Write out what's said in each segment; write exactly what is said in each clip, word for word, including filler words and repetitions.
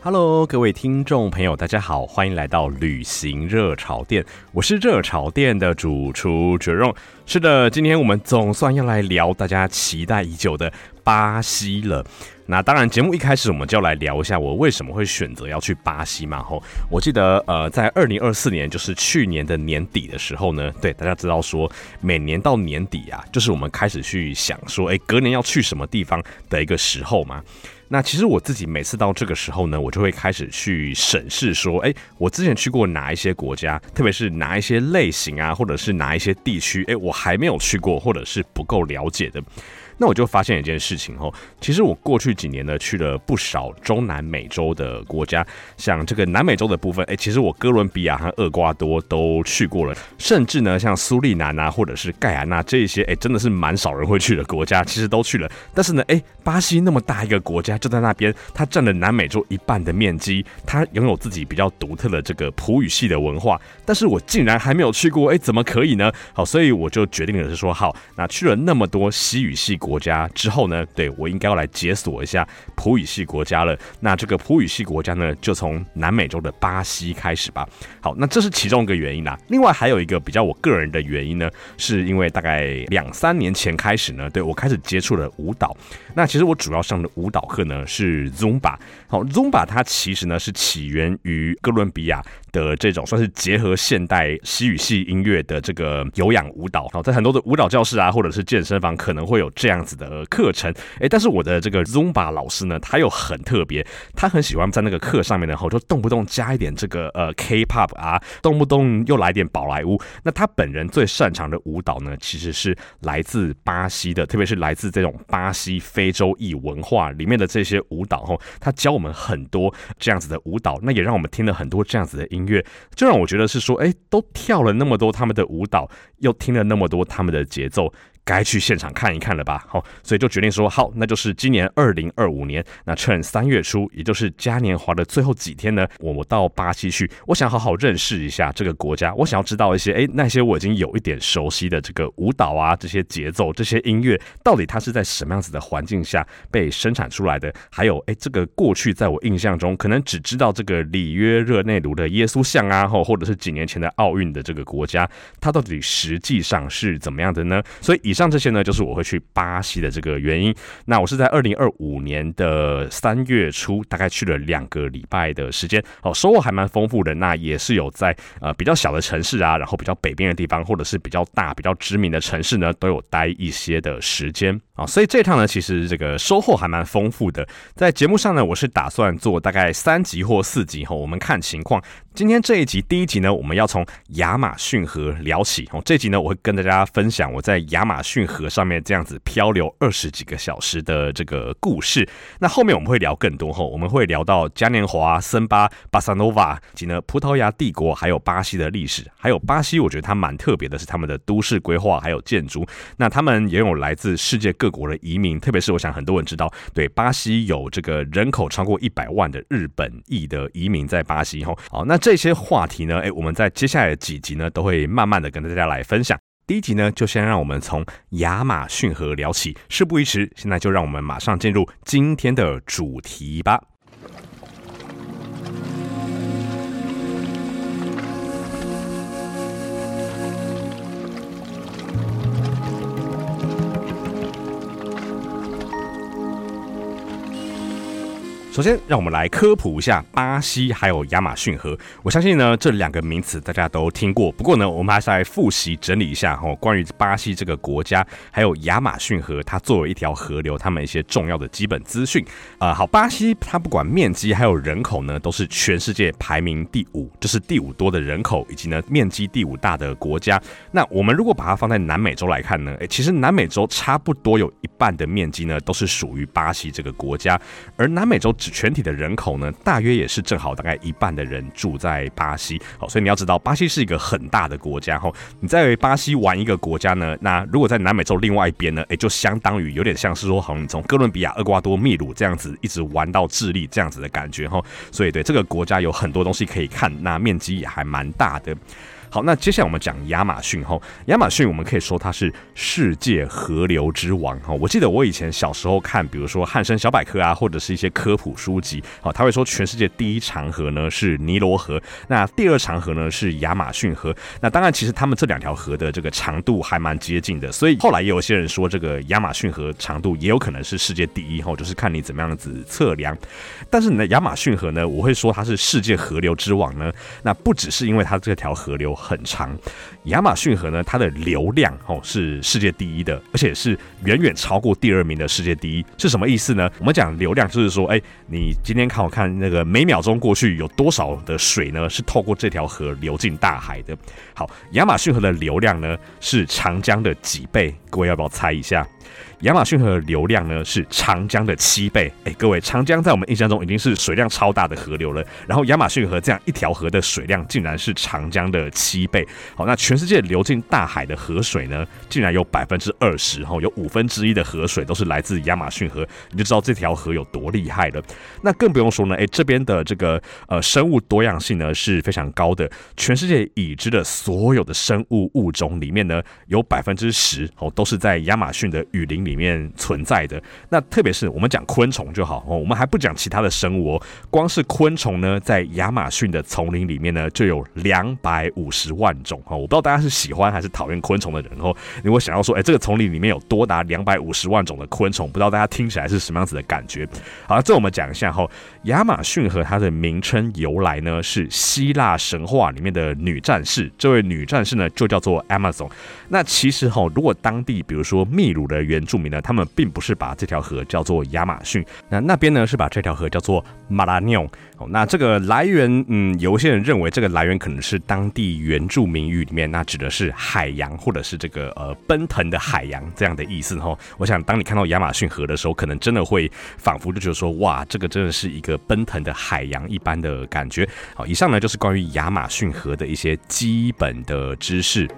Hello， 各位听众朋友，大家好，欢迎来到旅行热炒店，我是热炒店的主厨Jerome。是的，今天我们总算要来聊大家期待已久的巴西了。那当然，节目一开始我们就要来聊一下我为什么会选择要去巴西嘛。吼，我记得呃，在二零二四年，就是去年的年底的时候呢，对大家知道说，每年到年底啊，就是我们开始去想说，哎，隔年要去什么地方的一个时候嘛。那其实我自己每次到这个时候呢，我就会开始去审视说，哎，我之前去过哪一些国家，特别是哪一些类型啊，或者是哪一些地区，哎，我还没有去过，或者是不够了解的。那我就发现一件事情哦，其实我过去几年呢去了不少中南美洲的国家，像这个南美洲的部分，哎，其实我哥伦比亚和厄瓜多都去过了，甚至呢像苏利南啊或者是盖亚那这一些，哎，真的是蛮少人会去的国家，其实都去了。但是呢，哎，巴西那么大一个国家就在那边，它占了南美洲一半的面积，它拥有自己比较独特的这个葡语系的文化，但是我竟然还没有去过，哎，怎么可以呢？好，所以我就决定了是说，好，那去了那么多西语系国家之后呢，对，我应该要来解锁一下葡语系国家了。那这个葡语系国家呢，就从南美洲的巴西开始吧。好，那这是其中一个原因啦。另外还有一个比较我个人的原因呢，是因为大概两三年前开始呢，对，我开始接触了舞蹈。那其实我主要上的舞蹈课呢是 Zumba。好 ，Zumba 它其实呢是起源于哥伦比亚的这种算是结合现代西语系音乐的这个有氧舞蹈。好，在很多的舞蹈教室啊，或者是健身房可能会有这样子的课程。哎，但是我的这个 Zumba 老师呢，他又很特别，他很喜欢在那个课上面呢，就动不动加一点这个呃 K-pop 啊，动不动又来点宝莱坞。那他本人最擅长的舞蹈呢，其实是来自巴西的，特别是来自这种巴西非洲裔文化里面的这些舞蹈。他教我们很多这样子的舞蹈，那也让我们听了很多这样子的音乐，就让我觉得是说，哎，都跳了那么多他们的舞蹈，又听了那么多他们的节奏，该去现场看一看了吧。好，所以就决定说，好，那就是今年二零二五年，那趁三月初，也就是嘉年华的最后几天呢，我到巴西去，我想好好认识一下这个国家，我想要知道一些，哎，那些我已经有一点熟悉的这个舞蹈啊，这些节奏，这些音乐，到底它是在什么样子的环境下被生产出来的？还有，哎，这个过去在我印象中，可能只知道这个里约热内卢的耶稣像啊，或者是几年前的奥运的这个国家，它到底实际上是怎么样的呢？所以以上这些呢，就是我会去巴西的这个原因。那我是在二零二五年的三月初，大概去了两个礼拜的时间，哦，收获还蛮丰富的。那也是有在呃比较小的城市啊，然后比较北边的地方，或者是比较大、比较知名的城市呢，都有待一些的时间啊。所以这趟呢，其实这个收获还蛮丰富的。在节目上呢，我是打算做大概三集或四集，哦，我们看情况。今天这一集第一集呢，我们要从亚马逊河聊起。哦，这集呢，我会跟大家分享我在亚马逊河上面这样子漂流二十几个小时的这个故事。那后面我们会聊更多，我们会聊到嘉年华、森巴、巴萨诺瓦及呢葡萄牙帝国，还有巴西的历史。还有巴西，我觉得它蛮特别的是他们的都市规划还有建筑。那他们也有来自世界各国的移民，特别是我想很多人知道，对，巴西有这个人口超过一百万的日本裔的移民在巴西。好，那这些话题呢，我们在接下来的几集呢，都会慢慢的跟大家来分享。第一集呢，就先让我们从亚马逊河聊起。事不宜迟，现在就让我们马上进入今天的主题吧。首先，让我们来科普一下巴西还有亚马逊河。我相信呢，这两个名词大家都听过。不过呢，我们还是来复习整理一下哈，关于巴西这个国家，还有亚马逊河，它作为一条河流，他们一些重要的基本资讯。呃，好，巴西它不管面积还有人口呢，都是全世界排名第五，就是第五多的人口，以及呢面积第五大的国家。那我们如果把它放在南美洲来看呢，欸、其实南美洲差不多有一半的面积呢，都是属于巴西这个国家，而南美洲全体的人口呢，大约也是正好大概一半的人住在巴西。好，所以你要知道，巴西是一个很大的国家。你在巴西玩一个国家呢，那如果在南美洲另外一边呢，欸、就相当于有点像是说，好像你从哥伦比亚、厄瓜多、秘鲁这样子一直玩到智利这样子的感觉。所以对这个国家有很多东西可以看，那面积也还蛮大的。 好，那接下来我们讲亚马逊哈，亚马逊我们可以说它是世界河流之王哈。我记得我以前小时候看，比如说汉声小百科啊，或者是一些科普书籍，好，他会说全世界第一长河呢是尼罗河，那第二长河呢是亚马逊河。那当然，其实他们这两条河的这个长度还蛮接近的，所以后来也有些人说这个亚马逊河长度也有可能是世界第一哈，就是看你怎么样子测量。但是呢，亚马逊河呢，我会说它是世界河流之王呢，那不只是因为它这条河流很长，亚马逊河呢，它的流量哦是世界第一的，而且是远远超过第二名的世界第一。是什么意思呢？我们讲流量就是说，哎，你今天看我看那个每秒钟过去有多少的水呢，是透过这条河流进大海的。好，亚马逊河的流量呢是长江的几倍？各位要不要猜一下？亚马逊河的流量呢是长江的七倍，哎，各位，长江在我们印象中已经是水量超大的河流了，然后亚马逊河这样一条河的水量竟然是长江的七倍。好，那全世界流进大海的河水呢，竟然有百分之二十，有五分之一的河水都是来自亚马逊河，你就知道这条河有多厉害了。那更不用说呢，哎，这边的这个呃生物多样性呢是非常高的，全世界已知的所有的生物物种里面呢，有百分之十哦都是在亚马逊的雨林里面存在的。那特别是我们讲昆虫就好哦，我们还不讲其他的生物哦，光是昆虫呢，在亚马逊的丛林里面呢，就有两百五十万种哦。我不知道大家是喜欢还是讨厌昆虫的人哦。如果想要说，哎，这个丛林里面有多达两百五十万种的昆虫，不知道大家听起来是什么样子的感觉？好，这我们讲一下哈，亚马逊河它的名称由来呢，是希腊神话里面的女战士，这位女战士呢就叫做 Amazon。那其实哈，如果当地比如说秘鲁的原住民呢，他们并不是把这条河叫做亚马逊，那那边呢是把这条河叫做马拉纽。那这个来源，嗯，有些人认为这个来源可能是当地原住民语里面，那指的是海洋或者是这个呃奔腾的海洋这样的意思哈。我想当你看到亚马逊河的时候，可能真的会仿佛就觉得说，哇，这个真的是一个奔腾的海洋一般的感觉。好，以上呢就是关于亚马逊河的一些基本的知识。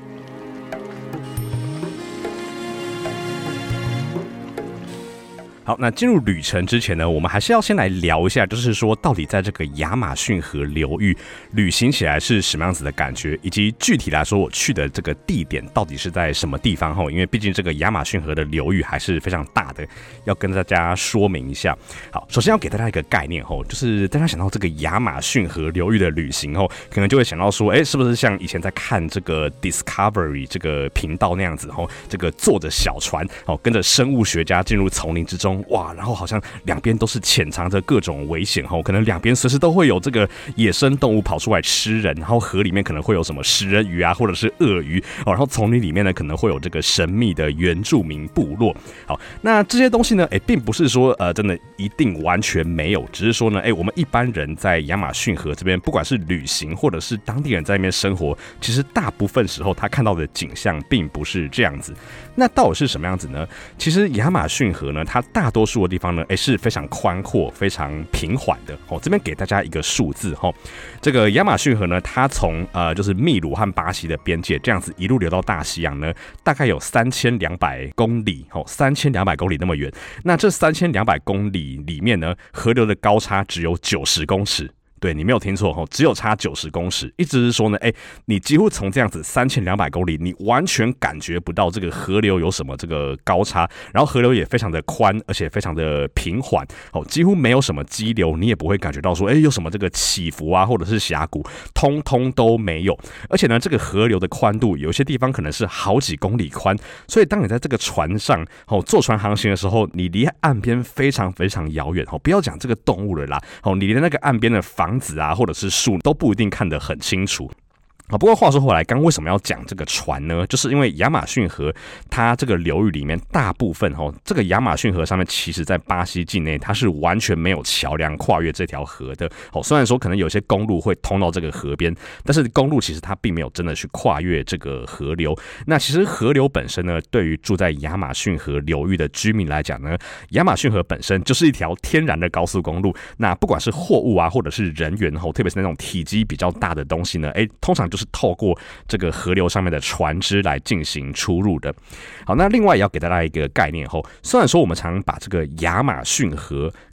好，那进入旅程之前呢，我们还是要先来聊一下，就是说到底在这个亚马逊河流域旅行起来是什么样子的感觉，以及具体来说我去的这个地点到底是在什么地方齁，因为毕竟这个亚马逊河的流域还是非常大的，要跟大家说明一下。好，首先要给大家一个概念齁，就是大家想到这个亚马逊河流域的旅行齁，可能就会想到说，哎、欸，是不是像以前在看这个 Discovery 这个频道那样子齁，这个坐着小船齁，跟着生物学家进入丛林之中。哇，然后好像两边都是潜藏着各种危险吼，可能两边随时都会有这个野生动物跑出来吃人，然后河里面可能会有什么食人鱼啊，或者是鳄鱼哦，然后丛林里面呢可能会有这个神秘的原住民部落。好，那这些东西呢，哎，并不是说呃真的一定完全没有，只是说呢，哎，我们一般人在亚马逊河这边，不管是旅行或者是当地人在那边生活，其实大部分时候他看到的景象并不是这样子。那到底是什么样子呢？其实亚马逊河呢，它大多数的地方呢，哎是非常宽阔、非常平缓的。哦，这边给大家一个数字哈，这个亚马逊河呢，它从呃就是秘鲁和巴西的边界这样子一路流到大西洋呢，大概有三千两百公里，哦，三千两百公里那么远。那这三千两百公里里面呢，河流的高差只有九十公尺。对，你没有听错，只有差九十公尺，意思是说呢，哎，你几乎从这样子三千两百公里，你完全感觉不到这个河流有什么这个高差，然后河流也非常的宽，而且非常的平缓，哦，几乎没有什么激流，你也不会感觉到说，哎，有什么这个起伏啊，或者是峡谷，通通都没有。而且呢，这个河流的宽度，有些地方可能是好几公里宽，所以当你在这个船上，哦，坐船航行的时候，你离岸边非常非常遥远，哦，不要讲这个动物了啦，哦，你连那个岸边的房房子啊，或者是树都不一定看得很清楚。啊，不过话说回来，刚为什么要讲这个船呢？就是因为亚马逊河它这个流域里面大部分哦，这个亚马逊河上面其实在巴西境内它是完全没有桥梁跨越这条河的。哦，虽然说可能有些公路会通到这个河边，但是公路其实它并没有真的去跨越这个河流。那其实河流本身呢，对于住在亚马逊河流域的居民来讲呢，亚马逊河本身就是一条天然的高速公路。那不管是货物啊，或者是人员哦，特别是那种体积比较大的东西呢，哎，通常就是透过这个河流上面的船只来进行出入的。好，那另外也要给大家一个概念吼，虽然说我们常把这个亚马逊河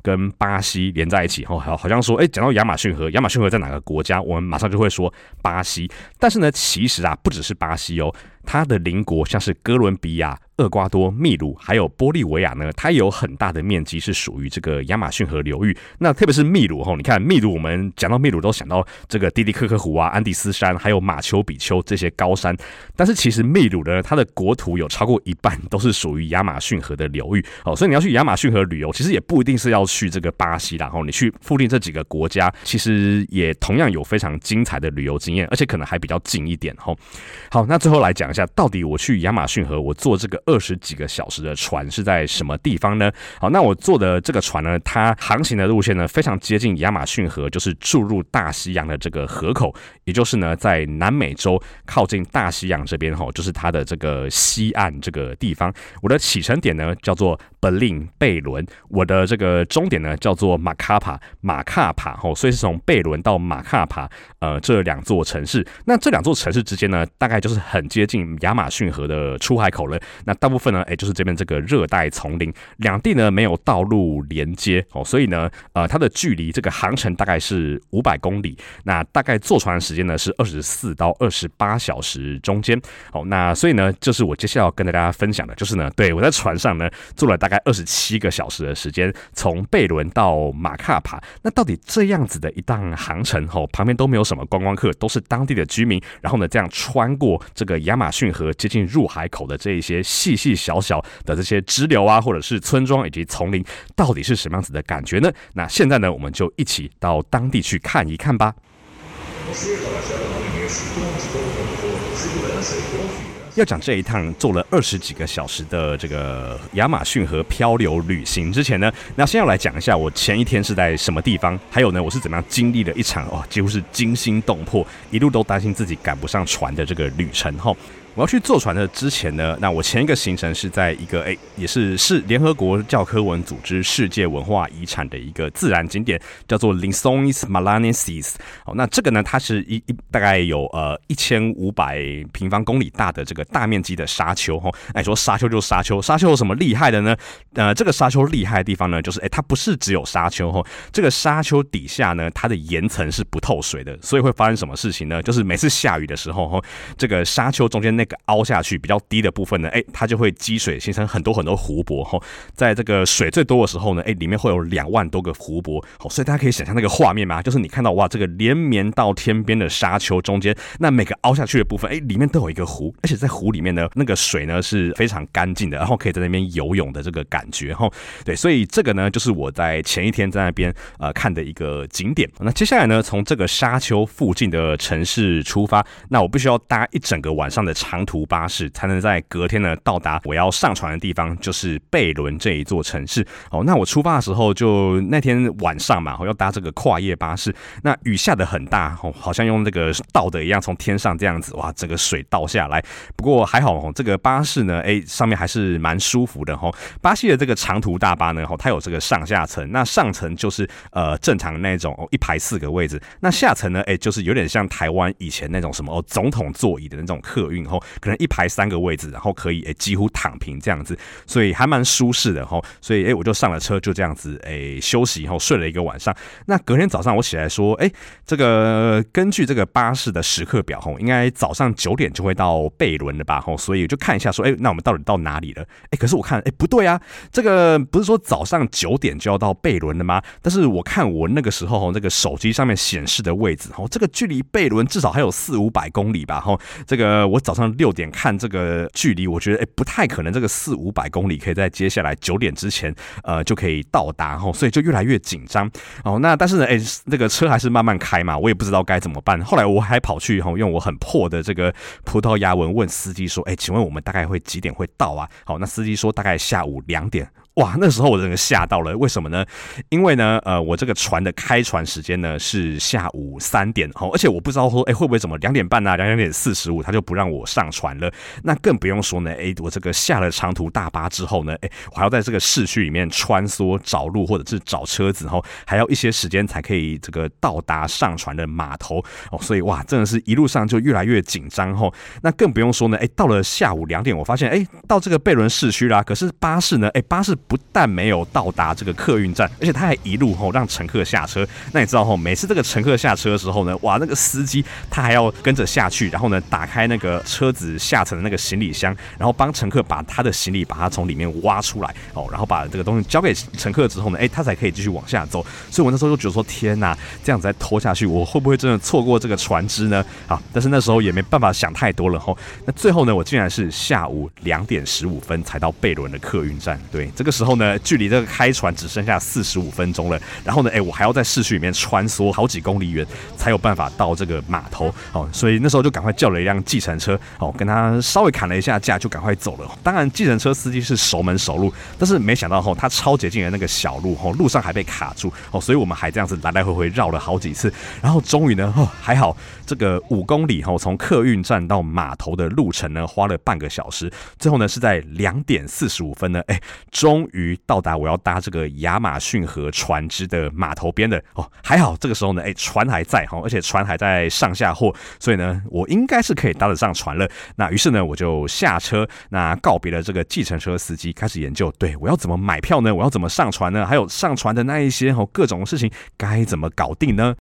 跟巴西连在一起，好，好像说，哎，讲到亚马逊河，亚马逊河在哪个国家，我们马上就会说巴西。但是呢，其实啊，不只是巴西哦，它的邻国像是哥伦比亚、厄瓜多、秘鲁还有玻利维亚呢，它也有很大的面积是属于这个亚马逊河流域。那特别是秘鲁吼，你看秘鲁，我们讲到秘鲁都想到这个蒂蒂科科湖啊、安第斯山，还有马丘比丘这些高山。但是其实秘鲁呢，它的国土有超过一半都是属于亚马逊河的流域哦，所以你要去亚马逊河旅游，其实也不一定是要去这个巴西啦，吼，你去附近这几个国家，其实也同样有非常精彩的旅游经验，而且可能还比较近一点吼。好，那最后来讲一下，到底我去亚马逊河，我坐这个二十几个小时的船是在什么地方呢？好，那我坐的这个船呢，它航行的路线呢非常接近亚马逊河，就是注入大西洋的这个河口，也就是呢在南美洲靠近大西洋这边吼，就是它的这个西岸这个地方。我的启程点呢叫做Belém贝伦，我的这个终点呢叫做马卡帕马卡帕吼，所以是从贝伦到马卡帕呃这两座城市。那这两座城市之间呢，大概就是很接近亚马逊河的出海口了。那大部分呢，哎，就是这边这个热带丛林，两地呢没有道路连接哦，所以呢，呃，它的距离这个航程大概是五百公里。那大概坐船的时间呢是二十四到二十八小时中间。好，那所以呢，就是我接下来要跟大家分享的，就是呢，对我在船上呢坐了大概二十七个小时的时间，从贝伦到马卡帕。那到底这样子的一趟航程，哦，旁边都没有什么观光客，都是当地的居民，然后呢，这样穿过这个亚马逊河接近入海口的这一些细细小小的这些支流啊，或者是村庄以及丛林，到底是什么样子的感觉呢？那现在呢，我们就一起到当地去看一看吧。要讲这一趟坐了二十几个小时的这个亚马逊河漂流旅行之前呢，那先要来讲一下我前一天是在什么地方，还有呢我是怎么样经历了一场哦几乎是惊心动魄，一路都担心自己赶不上船的这个旅程哈。我要去坐船的之前呢，那我前一个行程是在一个哎，也是是联合国教科文组织世界文化遗产的一个自然景点，叫做 Lençóis Maranhenses。哦，那这个呢，它是一一大概有呃一千五百平方公里大的这个大面积的沙丘哈。哎，说沙丘就沙丘，沙丘有什么厉害的呢？呃，这个沙丘厉害的地方呢，就是哎，它不是只有沙丘哈，这个沙丘底下呢，它的岩层是不透水的，所以会发生什么事情呢？就是每次下雨的时候哈，这个沙丘中间那个凹下去比较低的部分呢，哎，它就会积水，形成很多很多湖泊哈。在这个水最多的时候呢，哎，里面会有两万多个湖泊，好，所以大家可以想象那个画面嘛，就是你看到哇，这个连绵到天边的沙丘中间，那每个凹下去的部分，哎，里面都有一个湖，而且在湖里面呢，那个水呢是非常干净的，然后可以在那边游泳的这个感觉哈。对，所以这个呢，就是我在前一天在那边呃看的一个景点。那接下来呢，从这个沙丘附近的城市出发，那我必须要搭一整个晚上的长途巴士，才能在隔天呢到达我要上船的地方，就是贝伦这一座城市。哦，那我出发的时候就那天晚上嘛，要搭这个跨夜巴士。那雨下得很大，好像用这个倒的一样，从天上这样子，哇，整个水倒下来。不过还好，这个巴士呢，哎，上面还是蛮舒服的哈。巴西的这个长途大巴呢，它有这个上下层，那上层就是呃正常那种一排四个位置，那下层呢，哎，就是有点像台湾以前那种什么哦总统座椅的那种客运哈，可能一排三个位置，然后可以诶几乎躺平这样子，所以还蛮舒适的哈。所以诶我就上了车，就这样子诶休息后睡了一个晚上。那隔天早上我起来说，诶这个根据这个巴士的时刻表吼，应该早上九点就会到贝伦了吧吼，所以我就看一下说，诶那我们到底到哪里了？诶可是我看诶不对啊，这个不是说早上九点就要到贝伦了吗？但是我看我那个时候那个手机上面显示的位置吼，这个距离贝伦至少还有四五百公里吧吼。这个我早上六点看这个距离，我觉得诶不太可能，这个四五百公里可以在接下来九点之前呃就可以到达吼，所以就越来越紧张哦。那但是呢，诶这个车还是慢慢开嘛，我也不知道该怎么办。后来我还跑去吼用我很破的这个葡萄牙文问司机说，诶请问我们大概会几点会到啊？好，那司机说大概下午两点。哇，那时候我整个吓到了，为什么呢？因为呢，呃，我这个船的开船时间呢是下午三点，哦，而且我不知道说，哎，会不会怎么两点半啊，两点四十五他就不让我上船了？那更不用说呢，哎，我这个下了长途大巴之后呢，哎，我还要在这个市区里面穿梭找路或者是找车子，哦，还要一些时间才可以这个到达上船的码头，哦，所以哇，真的是一路上就越来越紧张，哦，那更不用说呢，哎，到了下午两点，我发现，哎，到这个贝伦市区啦，可是巴士呢，哎，巴士不但没有到达这个客运站，而且他还一路吼让乘客下车。那你知道吼，每次这个乘客下车的时候呢，哇，那个司机他还要跟着下去，然后呢打开那个车子下层的那个行李箱，然后帮乘客把他的行李把它从里面挖出来哦，然后把这个东西交给乘客之后呢，哎，他才可以继续往下走。所以我那时候就觉得说，天哪，这样子再拖下去，我会不会真的错过这个船只呢？好，但是那时候也没办法想太多了吼。那最后呢，我竟然是下午两点十五分才到贝伦的客运站。对，这个时候呢，距离这个开船只剩下四十五分钟了。然后呢，哎，我还要在市区里面穿梭好几公里远，才有办法到这个码头。哦，所以那时候就赶快叫了一辆计程车，哦，跟他稍微砍了一下价，就赶快走了。当然，计程车司机是熟门熟路，但是没想到吼，他超捷径的那个小路，吼，路上还被卡住，哦，所以我们还这样子来来回回绕了好几次。然后终于呢，哦，还好，这个五公里吼，从客运站到码头的路程呢，花了半个小时。最后呢，是在两点四十五分呢，哎，终于到达我要搭这个亚马逊河船只的码头边的哦。还好这个时候呢，哎，船还在哈，而且船还在上下货，所以呢，我应该是可以搭得上船了。那于是呢，我就下车，那告别了这个计程车司机，开始研究，对，我要怎么买票呢？我要怎么上船呢？还有上船的那一些哦，各种事情该怎么搞定呢？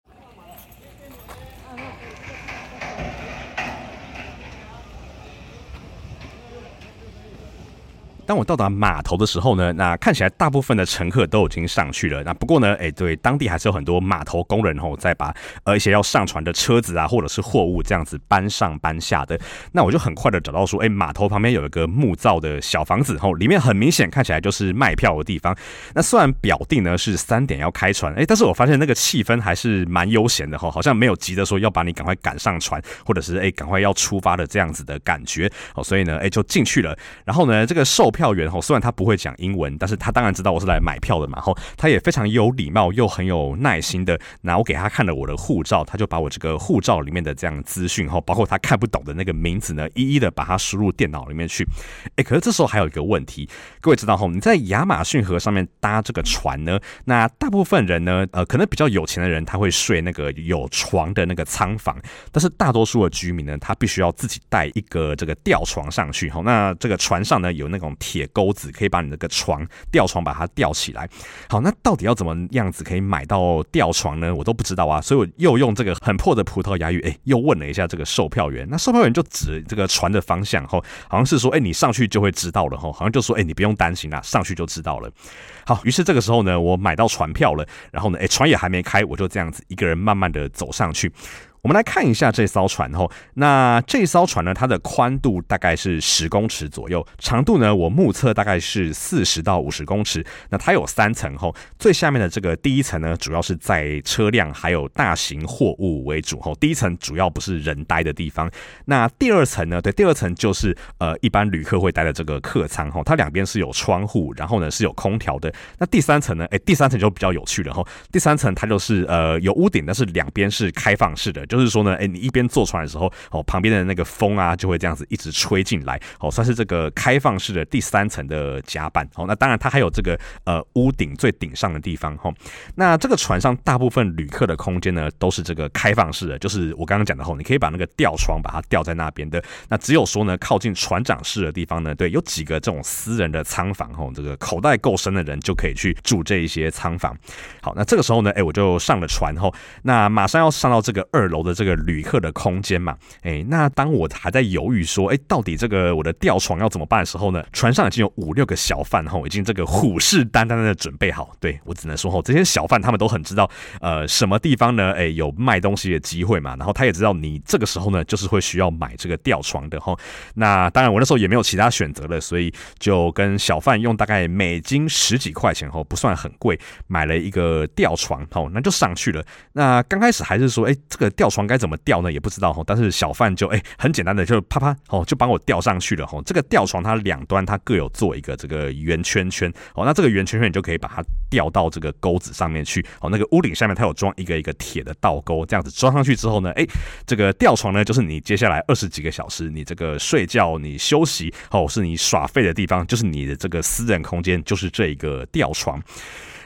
当我到达码头的时候呢，那看起来大部分的乘客都已经上去了。那不过呢，哎，对，当地还是有很多码头工人吼，在把呃一些要上船的车子啊，或者是货物这样子搬上搬下的。那我就很快的找到说，哎，码头旁边有一个木造的小房子吼，里面很明显看起来就是卖票的地方。那虽然表定呢是三点要开船，哎，但是我发现那个气氛还是蛮悠闲的吼，好像没有急着说要把你赶快赶上船，或者是哎赶快要出发的这样子的感觉。哦，所以呢，哎就进去了。然后呢，这个售票员吼，虽然他不会讲英文，但是他当然知道我是来买票的嘛，吼，他也非常有礼貌又很有耐心的，那我给他看了我的护照，他就把我这个护照里面的这样资讯，吼，包括他看不懂的那个名字呢，一一的把它输入电脑里面去。哎，可是这时候还有一个问题，各位知道吼，你在亚马逊河上面搭这个船呢，那大部分人呢，呃，可能比较有钱的人他会睡那个有床的那个舱房，但是大多数的居民呢，他必须要自己带一个这个吊床上去，吼，那这个船上呢有那种铁钩子可以把你那个床吊床把它吊起来。好，那到底要怎么样子可以买到吊床呢？我都不知道啊，所以我又用这个很破的葡萄牙语，哎，又问了一下这个售票员。那售票员就指这个船的方向，吼，好像是说，哎，你上去就会知道了，吼，好像就说，哎，你不用担心啦，上去就知道了。好，于是这个时候呢，我买到船票了，然后呢，哎，船也还没开，我就这样子一个人慢慢的走上去。我们来看一下这艘船吼，那这艘船呢，它的宽度大概是十公尺左右，长度呢，我目测大概是四十到五十公尺。那它有三层吼，最下面的这个第一层呢，主要是在车辆还有大型货物为主吼，第一层主要不是人待的地方。那第二层呢，对，第二层就是呃一般旅客会待的这个客舱吼，它两边是有窗户，然后呢是有空调的。那第三层呢，哎，第三层就比较有趣了吼，第三层它就是呃有屋顶，但是两边是开放式的。就是说呢，哎，你一边坐船的时候，哦，旁边的那个风啊，就会这样子一直吹进来，哦，算是这个开放式的第三层的甲板，哦，那当然它还有这个呃屋顶最顶上的地方，哦，那这个船上大部分旅客的空间呢，都是这个开放式的，就是我刚刚讲的，哦，你可以把那个吊床把它吊在那边的，那只有说呢，靠近船长室的地方呢，对，有几个这种私人的舱房，哦，这个口袋够深的人就可以去住这一些舱房。好，那这个时候呢，哎，我就上了船，哦，那马上要上到这个二楼的这个旅客的空间嘛，哎，那当我还在犹豫说，哎，到底这个我的吊床要怎么办的时候呢，船上已经有五六个小贩吼，已经这个虎视眈眈的准备好。对，我只能说吼，这些小贩他们都很知道，呃，什么地方呢，哎，有卖东西的机会嘛，然后他也知道你这个时候呢，就是会需要买这个吊床的吼。那当然，我那时候也没有其他选择了，所以就跟小贩用大概美金十几块钱吼，不算很贵，买了一个吊床吼，那就上去了。那刚开始还是说，哎，这个吊床该怎么吊呢？也不知道，但是小贩就哎很简单的就啪啪就帮我吊上去了。这个吊床它两端它各有做一个这个圆圈圈，那这个圆圈圈你就可以把它吊到这个钩子上面去。那个屋顶下面它有装一个一个铁的倒钩，这样子装上去之后呢，哎，这个吊床呢就是你接下来二十几个小时你这个睡觉你休息是你耍废的地方，就是你的这个私人空间，就是这一个吊床。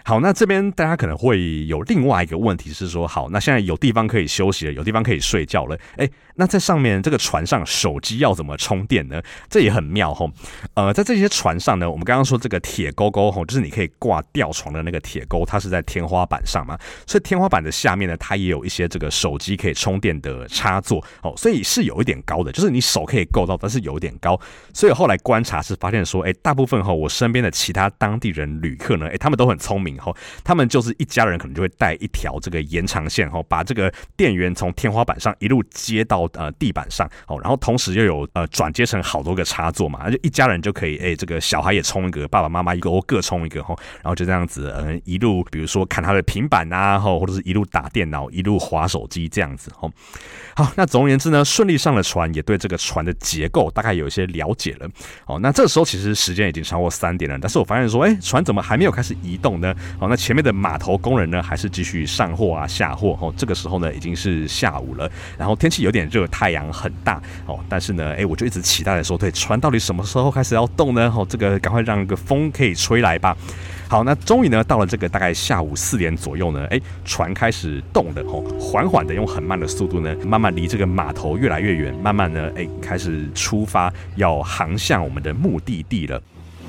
好，那这边大家可能会有另外一个问题是说，好，那现在有地方可以休息了，有地方可以睡觉了，哎，那在上面这个船上手机要怎么充电呢？这也很妙吼。呃，在这些船上呢，我们刚刚说这个铁钩钩吼，就是你可以挂吊床的那个铁钩，它是在天花板上嘛，所以天花板的下面呢，它也有一些这个手机可以充电的插座哦，所以是有一点高的，就是你手可以够到，但是有一点高。所以后来观察是发现说，哎，大部分吼我身边的其他当地人旅客呢，哎，他们都很聪明吼，他们就是一家人可能就会带一条这个延长线吼，把这个电源从天花板上一路接到呃地板上哦，然后同时又有呃转接成好多个插座嘛，就一家人就可以哎，这个小孩也充一个，爸爸妈妈一个各充一个吼，然后就这样子呃一路比如说看他的平板啊吼，或者是一路打电脑，一路滑手机这样子吼。好，那总而言之呢，顺利上了船，也对这个船的结构大概有一些了解了。哦，那这个时候其实时间已经超过三点了，但是我发现说，哎，船怎么还没有开始移动呢？哦，那前面的码头工人呢，还是继续上货啊下货。哦，这个时候呢已经是下午了，然后天气有点热，太阳很大。哦，但是呢，哎，我就一直期待的说，对，船到底什么时候开始要动呢？哦，这个赶快让个风可以吹来吧。好，那终于呢，到了这个大概下午四点左右呢，哎，船开始动了哦，缓缓的用很慢的速度呢，慢慢离这个码头越来越远，慢慢呢，哎，开始出发，要航向我们的目的地了。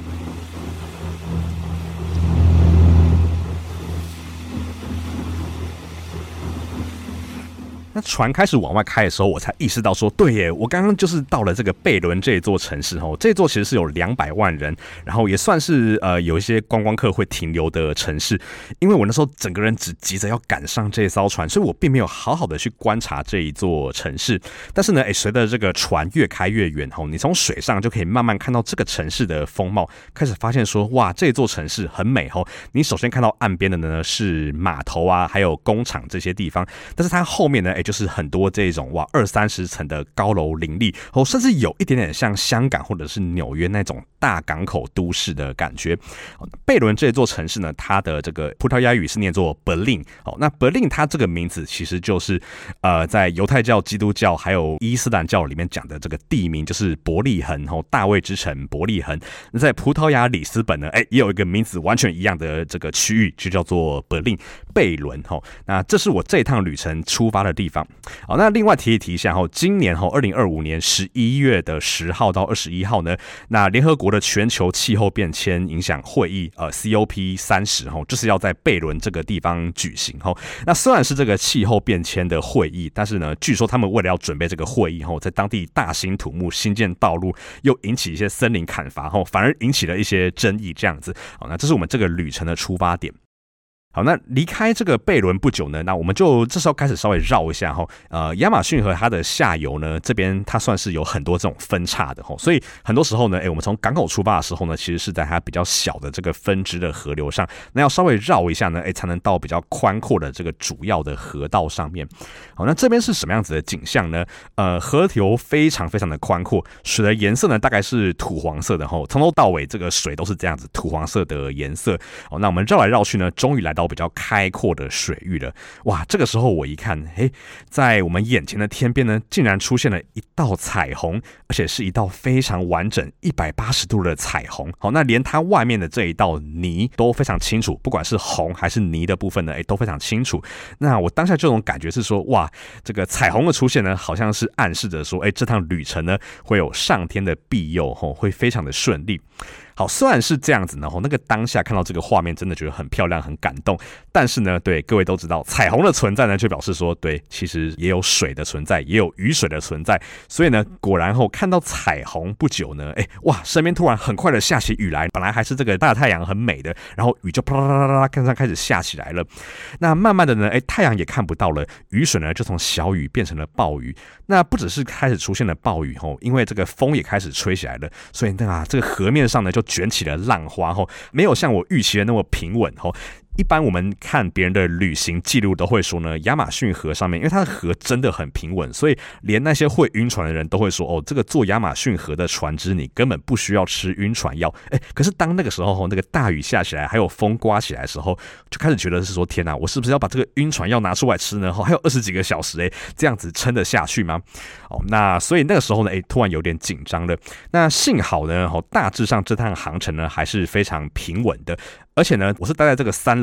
那船开始往外开的时候，我才意识到说，对耶，我刚刚就是到了这个贝伦这一座城市吼，这座其实是有两百万人，然后也算是呃有一些观光客会停留的城市。因为我那时候整个人只急着要赶上这艘船，所以我并没有好好的去观察这一座城市。但是呢，哎，随着这个船越开越远吼，你从水上就可以慢慢看到这个城市的风貌，开始发现说，哇，这座城市很美吼。你首先看到岸边的呢是码头啊，还有工厂这些地方，但是它后面呢，哎。就是很多这种哇二三十层的高楼林立哦，甚至有一点点像香港或者是纽约那种大港口都市的感觉。贝伦这座城市呢，它的这个葡萄牙语是念作 Berlin 哦，那 Berlin 它这个名字其实就是呃在犹太教、基督教还有伊斯兰教里面讲的这个地名，就是伯利恒哦，大卫之城伯利恒。那在葡萄牙里斯本呢，哎也有一个名字完全一样的这个区域，就叫做 Berlin 贝伦哦。那这是我这一趟旅程出发的地方。好，那另外提一提一下哈，今年哈二零二五年十一月的十号到二十一号呢，那联合国的全球气候变迁影响会议呃 C O P 三十哈，就是要在贝伦这个地方举行哈。那虽然是这个气候变迁的会议，但是呢，据说他们为了要准备这个会议哈，在当地大兴土木新建道路，又引起一些森林砍伐哈，反而引起了一些争议这样子。好，那这是我们这个旅程的出发点。好，那离开这个贝伦不久呢，那我们就这时候开始稍微绕一下哈。呃，亚马逊河它的下游呢，这边它算是有很多这种分叉的哈，所以很多时候呢，哎，我们从港口出发的时候呢，其实是在它比较小的这个分支的河流上，那要稍微绕一下呢，哎，才能到比较宽阔的这个主要的河道上面。好，那这边是什么样子的景象呢？呃，河流非常非常的宽阔，水的颜色呢大概是土黄色的哈，从头到尾这个水都是这样子土黄色的颜色。好，那我们绕来绕去呢，终于来到比较开阔的水域了。哇，这个时候我一看，嘿，在我们眼前的天边呢，竟然出现了一道彩虹，而且是一道非常完整一百八十度的彩虹。好，那连它外面的这一道泥都非常清楚，不管是红还是泥的部分呢，哎，都非常清楚。那我当下这种感觉是说，哇，这个彩虹的出现呢，好像是暗示着说，哎，这趟旅程呢会有上天的庇佑，会非常的顺利。好，虽然是这样子呢，那个当下看到这个画面真的觉得很漂亮很感动，但是呢，对各位都知道，彩虹的存在呢，就表示说，对，其实也有水的存在，也有雨水的存在，所以呢，果然后看到彩虹不久呢，哎，哇，身边突然很快的下起雨来，本来还是这个大太阳很美的，然后雨就啪啦啦啦啦看上开始下起来了，那慢慢的呢，哎，太阳也看不到了，雨水呢就从小雨变成了暴雨，那不只是开始出现了暴雨吼，因为这个风也开始吹起来了，所以那这个河面上呢就卷起了浪花吼，没有像我预期的那么平稳吼。一般我们看别人的旅行记录都会说呢，亚马逊河上面，因为它的河真的很平稳，所以连那些会晕船的人都会说，哦，这个坐亚马逊河的船只，你根本不需要吃晕船药。哎，可是当那个时候那个大雨下起来，还有风刮起来的时候，就开始觉得是说，天哪，我是不是要把这个晕船药拿出来吃呢？还有二十几个小时，哎，这样子撑得下去吗？哦，那所以那个时候呢，哎，突然有点紧张了。那幸好呢，大致上这趟航程呢还是非常平稳的。而且呢，我是待在这个三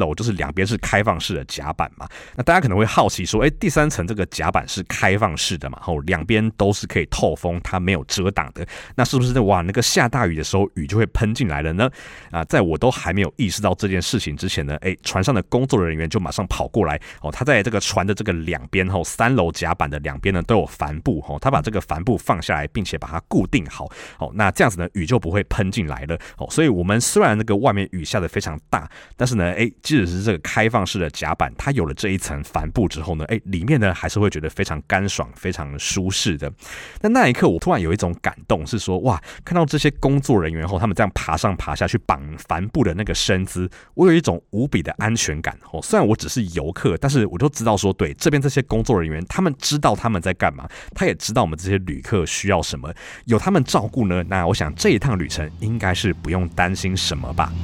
楼就是两边是开放式的甲板嘛，那大家可能会好奇说，哎，第三层这个甲板是开放式的嘛，后两边都是可以透风，它没有遮挡的，那是不是哇那个下大雨的时候雨就会喷进来了呢？啊，在我都还没有意识到这件事情之前呢，哎，船上的工作人员就马上跑过来哦，他在这个船的这个两边后，三楼甲板的两边呢都有帆布哦，他把这个帆布放下来，并且把它固定好哦，那这样子呢雨就不会喷进来了哦，所以我们虽然那个外面雨下的非常大，但是呢，哎，即使是这个开放式的甲板，它有了这一层帆布之后呢，哎，里面呢还是会觉得非常干爽、非常舒适的。那那一刻，我突然有一种感动，是说哇，看到这些工作人员后，他们这样爬上爬下去绑帆布的那个身姿，我有一种无比的安全感哦。虽然我只是游客，但是我就知道说，对这边这些工作人员，他们知道他们在干嘛，他也知道我们这些旅客需要什么，有他们照顾呢，那我想这一趟旅程应该是不用担心什么吧。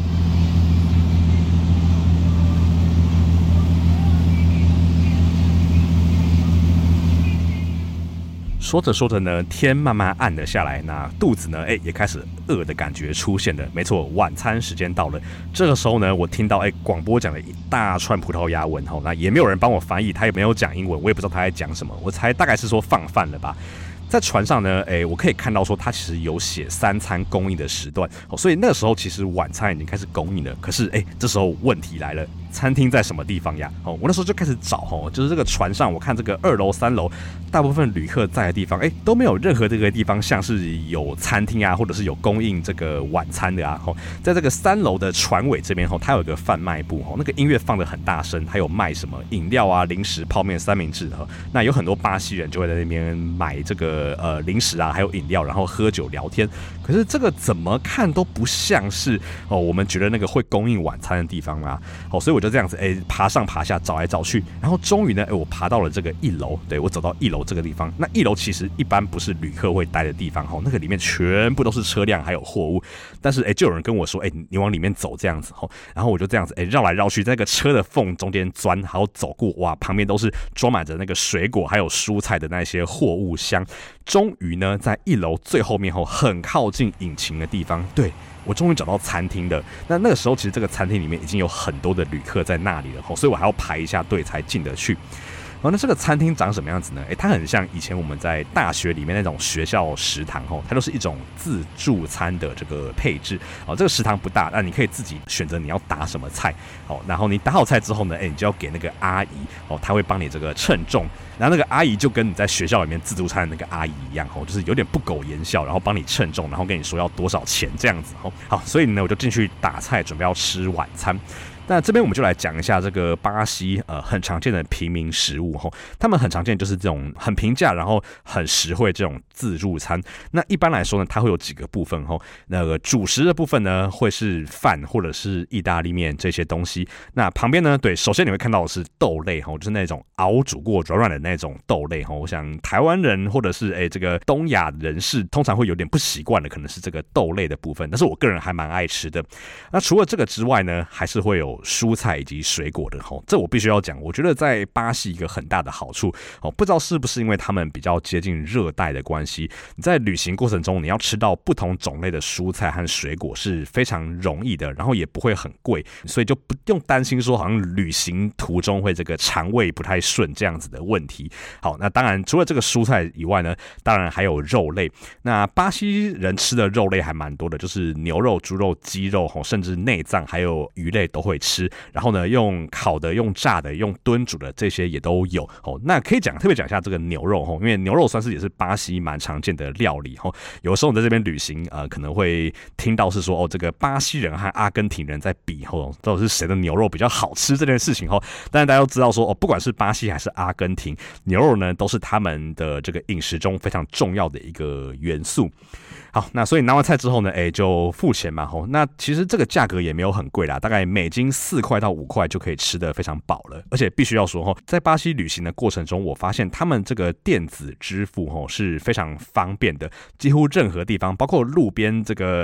说着说着呢，天慢慢暗了下来，那肚子呢，哎，也开始饿的感觉出现了。没错，晚餐时间到了。这个时候呢，我听到哎广播讲了一大串葡萄牙文吼，那也没有人帮我翻译，他也没有讲英文，我也不知道他在讲什么，我猜大概是说放饭了吧。在船上呢，哎，我可以看到说，它其实有写三餐供应的时段，所以那个时候其实晚餐已经开始供应了。可是，哎，这时候问题来了，餐厅在什么地方呀？哦，我那时候就开始找，哦，就是这个船上，我看这个二楼、三楼，大部分旅客在的地方，哎，都没有任何这个地方像是有餐厅啊，或者是有供应这个晚餐的啊。哦，在这个三楼的船尾这边，哦，它有一个贩卖部，哦，那个音乐放得很大声，还有卖什么饮料啊、零食、泡面、三明治，哦，那有很多巴西人就会在那边买这个。呃，零食啊，还有饮料，然后喝酒聊天。可是这个怎么看都不像是哦，我们觉得那个会供应晚餐的地方啊。哦，所以我就这样子，哎，爬上爬下，找来找去，然后终于呢，哎，我爬到了这个一楼。对，我走到一楼这个地方。那一楼其实一般不是旅客会待的地方，哦，那个里面全部都是车辆还有货物。但是，哎，就有人跟我说，哎，你往里面走这样子，哦，然后我就这样子，哎，绕来绕去，在那个车的缝中间钻，然后走过，哇，旁边都是装满着那个水果还有蔬菜的那些货物箱。终于呢，在一楼最后面后，很靠近引擎的地方，对，我终于找到餐厅的。那那个时候，其实这个餐厅里面已经有很多的旅客在那里了，所以我还要排一下队才进得去。哦，那这个餐厅长什么样子呢？哎，它很像以前我们在大学里面那种学校食堂，哦，它都是一种自助餐的这个配置。哦，这个食堂不大，那你可以自己选择你要打什么菜。哦，然后你打好菜之后呢，哎，你就要给那个阿姨，哦，她会帮你这个称重。然后那个阿姨就跟你在学校里面自助餐的那个阿姨一样，哦，就是有点不苟言笑，然后帮你称重，然后跟你说要多少钱这样子。哦，好，所以呢，我就进去打菜，准备要吃晚餐。那这边我们就来讲一下这个巴西呃很常见的平民食物吼，他们很常见就是这种很平价然后很实惠这种自助餐。那一般来说呢，它会有几个部分吼，那个主食的部分呢会是饭或者是意大利面这些东西。那旁边呢，对，首先你会看到的是豆类吼，就是那种熬煮过软软的那种豆类吼。我想台湾人或者是哎这个东亚人士通常会有点不习惯的，可能是这个豆类的部分，但是我个人还蛮爱吃的。那除了这个之外呢，还是会有蔬菜以及水果的吼，这我必须要讲。我觉得在巴西一个很大的好处哦，不知道是不是因为他们比较接近热带的关系，你在旅行过程中你要吃到不同种类的蔬菜和水果是非常容易的，然后也不会很贵，所以就不用担心说好像旅行途中会这个肠胃不太顺这样子的问题。好，那当然除了这个蔬菜以外呢，当然还有肉类。那巴西人吃的肉类还蛮多的，就是牛肉、猪肉、鸡肉，甚至内脏还有鱼类都会吃。然后呢，用烤的、用炸的、用炖煮的这些也都有。那可以讲特别讲一下这个牛肉，因为牛肉算是也是巴西蛮常见的料理。有时候你在这边旅行，呃，可能会听到是说哦，这个巴西人和阿根廷人在比吼，到底是谁的牛肉比较好吃这件事情。但是大家都知道说哦，不管是巴西还是阿根廷，牛肉呢都是他们的这个饮食中非常重要的一个元素。好，那所以拿完菜之后呢，哎，就付钱嘛，吼。那其实这个价格也没有很贵啦，大概美金四块到五块就可以吃得非常饱了。而且必须要说，吼，在巴西旅行的过程中，我发现他们这个电子支付，吼，是非常方便的，几乎任何地方，包括路边这个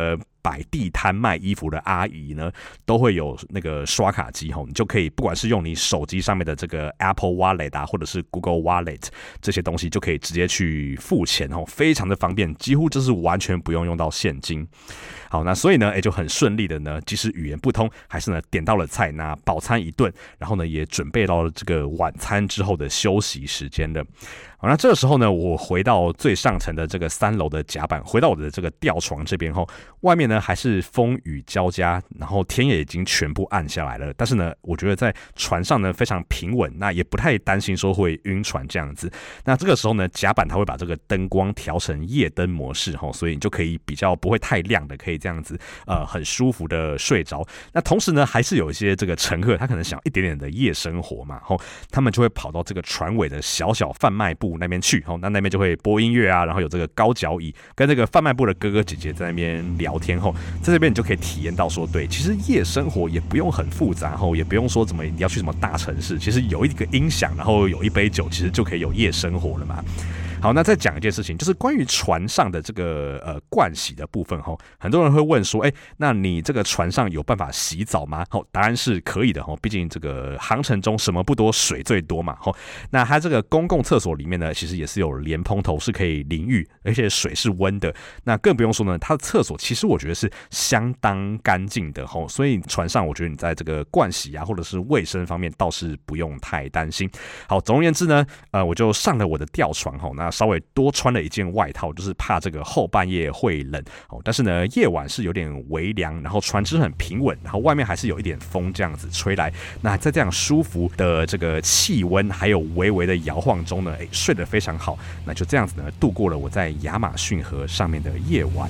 摆地摊卖衣服的阿姨呢，都会有那个刷卡机，你就可以不管是用你手机上面的这个 Apple Wallet 啊，或者是 Google Wallet 这些东西，就可以直接去付钱，非常的方便，几乎就是完全不用用到现金。好，那所以呢，欸、就很顺利的呢，即使语言不通，还是呢点到了菜，那饱餐一顿，然后呢也准备到了这个晚餐之后的休息时间了。好，那这个时候呢，我回到最上层的这个三楼的甲板，回到我的这个吊床这边后，外面呢还是风雨交加，然后天也已经全部暗下来了。但是呢，我觉得在船上呢非常平稳，那也不太担心说会晕船这样子。那这个时候呢，甲板它会把这个灯光调成夜灯模式，所以你就可以比较不会太亮的，可以这样子呃很舒服的睡着。那同时呢，还是有一些这个乘客他可能想一点点的夜生活嘛，他们就会跑到这个船尾的小小贩卖部那边去，那那边就会播音乐啊，然后有这个高脚椅，跟这个贩卖部的哥哥姐姐在那边聊天后，在这边你就可以体验到说，对，其实夜生活也不用很复杂，后也不用说怎么你要去什么大城市，其实有一个音响，然后有一杯酒，其实就可以有夜生活了嘛。好，那再讲一件事情，就是关于船上的这个呃盥洗的部分哈，很多人会问说，哎、欸，那你这个船上有办法洗澡吗？好，答案是可以的哈，毕竟这个航程中什么不多，水最多嘛。哈，那它这个公共厕所里面呢，其实也是有莲蓬头，是可以淋浴，而且水是温的。那更不用说呢，它的厕所其实我觉得是相当干净的哈，所以船上我觉得你在这个盥洗啊或者是卫生方面倒是不用太担心。好，总而言之呢，呃，我就上了我的吊床哈，那稍微多穿了一件外套，就是怕这个后半夜会冷哦。但是呢，夜晚是有点微凉，然后船只很平稳，然后外面还是有一点风这样子吹来。那在这样舒服的这个气温还有微微的摇晃中呢，欸、睡得非常好。那就这样子呢，度过了我在亚马逊河上面的夜晚。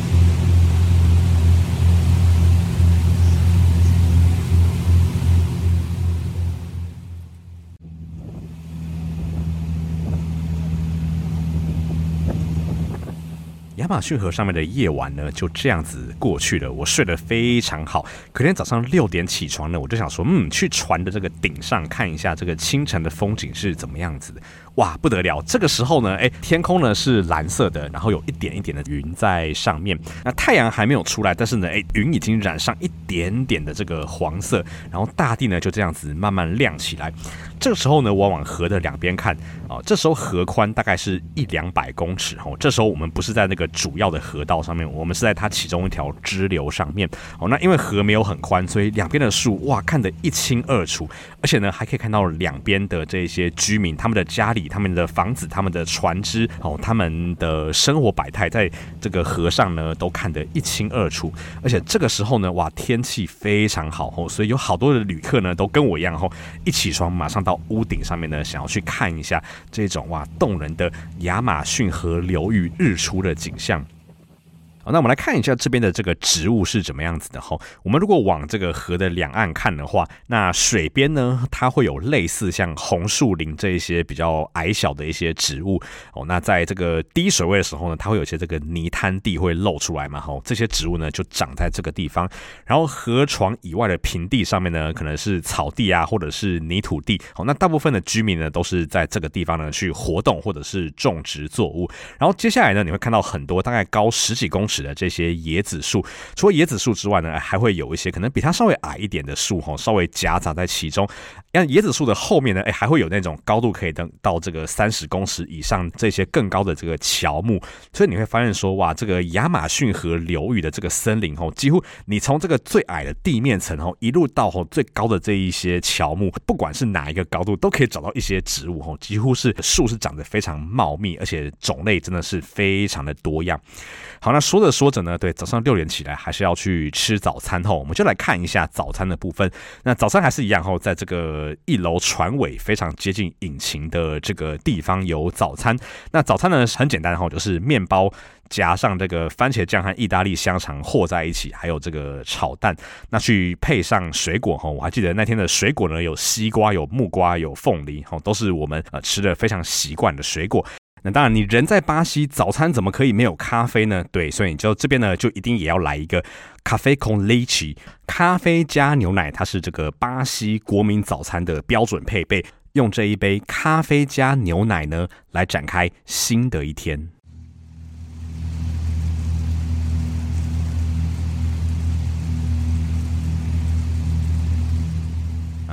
亚马逊河上面的夜晚呢，就这样子过去了。我睡得非常好，隔天早上六点起床呢，我就想说，嗯，去船的这个顶上看一下这个清晨的风景是怎么样子的。哇，不得了！这个时候呢，哎，天空呢是蓝色的，然后有一点一点的云在上面。那太阳还没有出来，但是呢，哎，云已经染上一点点的这个黄色，然后大地呢就这样子慢慢亮起来。这个时候呢，我往河的两边看，哦，这时候河宽大概是一两百公尺哦。这时候我们不是在那个主要的河道上面，我们是在它其中一条支流上面。哦，那因为河没有很宽，所以两边的树哇看得一清二楚，而且呢还可以看到两边的这些居民他们的家里。他们的房子、他们的船只、哦、他们的生活百态，在这个河上呢都看得一清二楚。而且这个时候呢，哇，天气非常好、哦、所以有好多的旅客呢都跟我一样、哦、一起床马上到屋顶上面呢，想要去看一下这种哇动人的亚马逊河流域日出的景象。好，那我们来看一下这边的这个植物是怎么样子的哈。我们如果往这个河的两岸看的话，那水边呢，它会有类似像红树林这一些比较矮小的一些植物哦。那在这个低水位的时候呢，它会有一些这个泥滩地会露出来嘛，哈，这些植物呢就长在这个地方。然后河床以外的平地上面呢，可能是草地啊，或者是泥土地。好，那大部分的居民呢都是在这个地方呢去活动或者是种植作物。然后接下来呢，你会看到很多大概高十几公尺的这些椰子树，除了椰子树之外呢，还会有一些可能比它稍微矮一点的树，稍微夹杂在其中。那椰子树的后面呢，还会有那种高度可以到这个三十公尺以上这些更高的这个乔木，所以你会发现说，哇，这个亚马逊河流域的这个森林，几乎你从这个最矮的地面层一路到最高的这一些乔木，不管是哪一个高度，都可以找到一些植物，几乎是树是长得非常茂密，而且种类真的是非常的多样。好，那说着说着呢，对，早上六点起来还是要去吃早餐后，我们就来看一下早餐的部分。那早餐还是一样后，在这个一楼船尾非常接近引擎的这个地方有早餐。那早餐呢很简单后，就是面包加上这个番茄酱和意大利香肠和在一起，还有这个炒蛋，那去配上水果，我还记得那天的水果呢，有西瓜、有木瓜、有凤梨，都是我们吃的非常习惯的水果。那当然，你人在巴西，早餐怎么可以没有咖啡呢？对，所以你就这边呢，就一定也要来一个咖啡 con leche， 咖啡加牛奶，它是这个巴西国民早餐的标准配备。用这一杯咖啡加牛奶呢，来展开新的一天。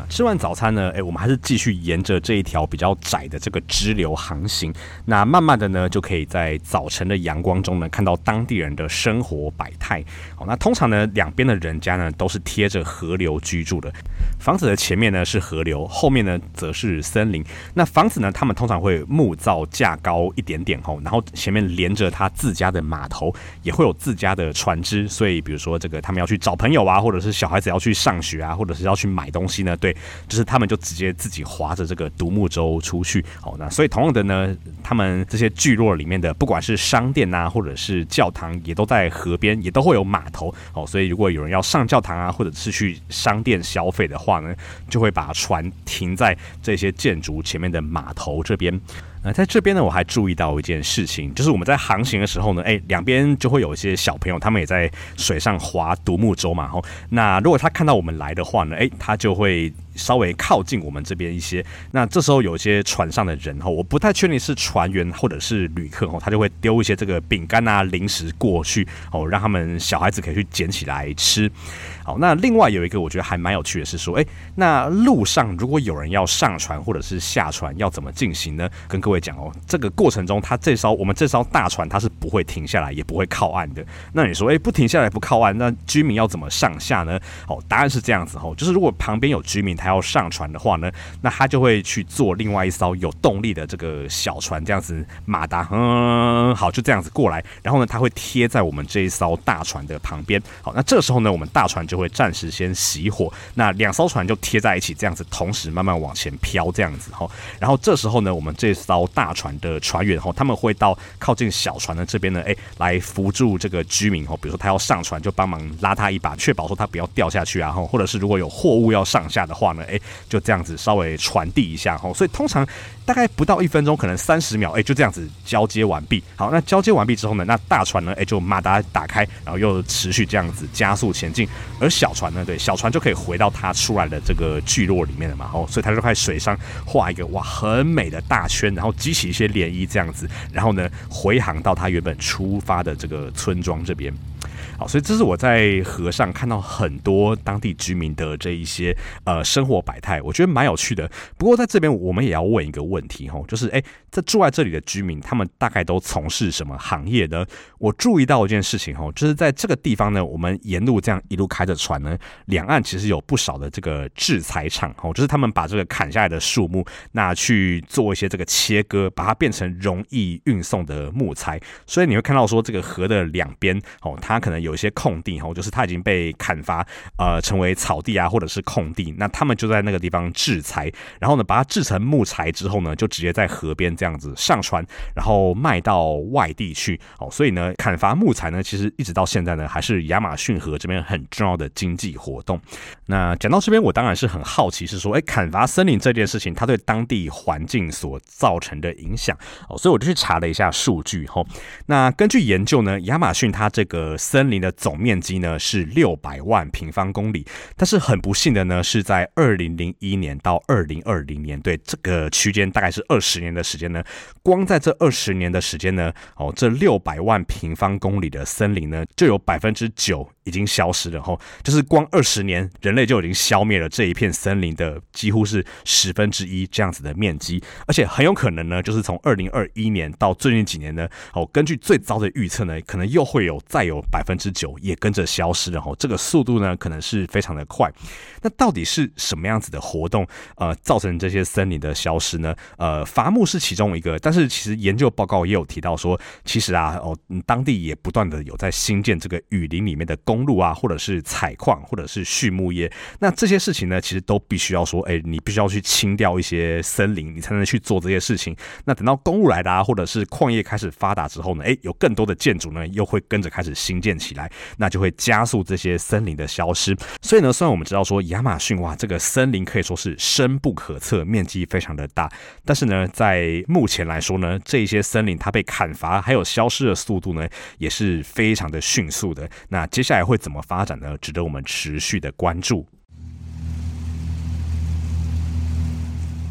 那吃完早餐呢，哎，我们还是继续沿着这一条比较窄的这个支流航行。那慢慢的呢，就可以在早晨的阳光中呢，看到当地人的生活百态。好，那通常呢，两边的人家呢都是贴着河流居住的。房子的前面呢是河流，后面呢则是森林。那房子呢，他们通常会木造架高一点点吼，然后前面连着他自家的码头，也会有自家的船只。所以，比如说这个他们要去找朋友啊，或者是小孩子要去上学啊，或者是要去买东西呢，对，就是他们就直接自己划着这个独木舟出去。好，那所以同样的呢，他们这些聚落里面的，不管是商店啊，或者是教堂，也都在河边，也都会有码头。哦，所以如果有人要上教堂啊，或者是去商店消费的话呢，就会把船停在这些建筑前面的码头这边。呃，在这边呢，我还注意到一件事情，就是我们在航行的时候呢，哎，两边就会有一些小朋友，他们也在水上划独木舟嘛，吼。那如果他看到我们来的话呢，哎，他就会稍微靠近我们这边一些。那这时候有一些船上的人，吼，我不太确定是船员或者是旅客，吼，他就会丢一些这个饼干啊、零食过去，哦，让他们小孩子可以去捡起来吃。好，那另外有一个我觉得还蛮有趣的是说，哎，那路上如果有人要上船或者是下船，要怎么进行呢？跟各位讲哦，这个过程中，他这艘我们这艘大船它是不会停下来，也不会靠岸的。那你说，哎，不停下来不靠岸，那居民要怎么上下呢？哦，答案是这样子哦，就是如果旁边有居民他要上船的话呢，那他就会去坐另外一艘有动力的这个小船，这样子马达，嗯，好，就这样子过来，然后呢，他会贴在我们这一艘大船的旁边。好，那这个时候呢，我们大船就会暂时先熄火，那两艘船就贴在一起，这样子同时慢慢往前飘，这样子哈。然后这时候呢，我们这艘大船的船员哈，他们会到靠近小船的这边呢，哎，来扶助这个居民哈，比如说他要上船，就帮忙拉他一把，确保说他不要掉下去啊，或者是如果有货物要上下的话呢，哎，就这样子稍微传递一下哈。所以通常大概不到一分钟，可能三十秒，哎，就这样子交接完毕。好，那交接完毕之后呢，那大船呢，哎，就马达打开，然后又持续这样子加速前进。而小船呢，对，小船就可以回到它出来的这个聚落里面了嘛，哦，所以它就在水上画一个哇很美的大圈，然后激起一些涟漪这样子，然后呢回航到它原本出发的这个村庄这边。好，所以这是我在河上看到很多当地居民的这一些呃生活百态，我觉得蛮有趣的。不过在这边我们也要问一个问题吼，就是哎，在住在这里的居民，他们大概都从事什么行业呢？我注意到一件事情吼，就是在这个地方呢，我们沿路这样一路开着船呢，两岸其实有不少的这个制材厂吼，就是他们把这个砍下来的树木，那去做一些这个切割，把它变成容易运送的木材。所以你会看到说，这个河的两边哦，它可能有一些空地吼，就是它已经被砍伐，呃，成为草地啊，或者是空地，那他们就在那个地方制材，然后呢，把它制成木材之后呢，就直接在河边这样子上船，然后卖到外地去。哦，所以呢，砍伐木材呢，其实一直到现在呢，还是亚马逊河这边很重要的经济活动。那讲到这边，我当然是很好奇，是说，哎，砍伐森林这件事情，它对当地环境所造成的影响。哦，所以我就去查了一下数据吼。那根据研究呢，亚马逊它这个森林的总面积呢是六百万平方公里，但是很不幸的呢，是在二零零一年到二零二零年，对，这个区间大概是二十年的时间呢，光在这二十年的时间呢，哦，这六百万平方公里的森林呢，就有百分之九已经消失了吼，就是光二十年，人类就已经消灭了这一片森林的几乎是十分之一这样子的面积，而且很有可能呢，就是从二零二一年到最近几年呢，哦，根据最糟的预测呢，可能又会有再有百分之九也跟着消失了吼，这个速度呢，可能是非常的快。那到底是什么样子的活动，呃，造成这些森林的消失呢？呃，伐木是其中一个，但是其实研究报告也有提到说，其实啊，哦，当地也不断的有在新建这个雨林里面的公路啊，或者是采矿，或者是畜牧业。那这些事情呢，其实都必须要说，哎，你必须要去清掉一些森林，你才能去做这些事情。那等到公路来的啊，或者是矿业开始发达之后呢，哎，有更多的建筑呢，又会跟着开始新建起来，那就会加速这些森林的消失。所以呢，虽然我们知道说亚马逊哇，这个森林可以说是深不可测，面积非常的大，但是呢，在目前来说呢，这些森林它被砍伐还有消失的速度呢，也是非常的迅速的。那接下来会怎么发展呢？值得我们持续的关注。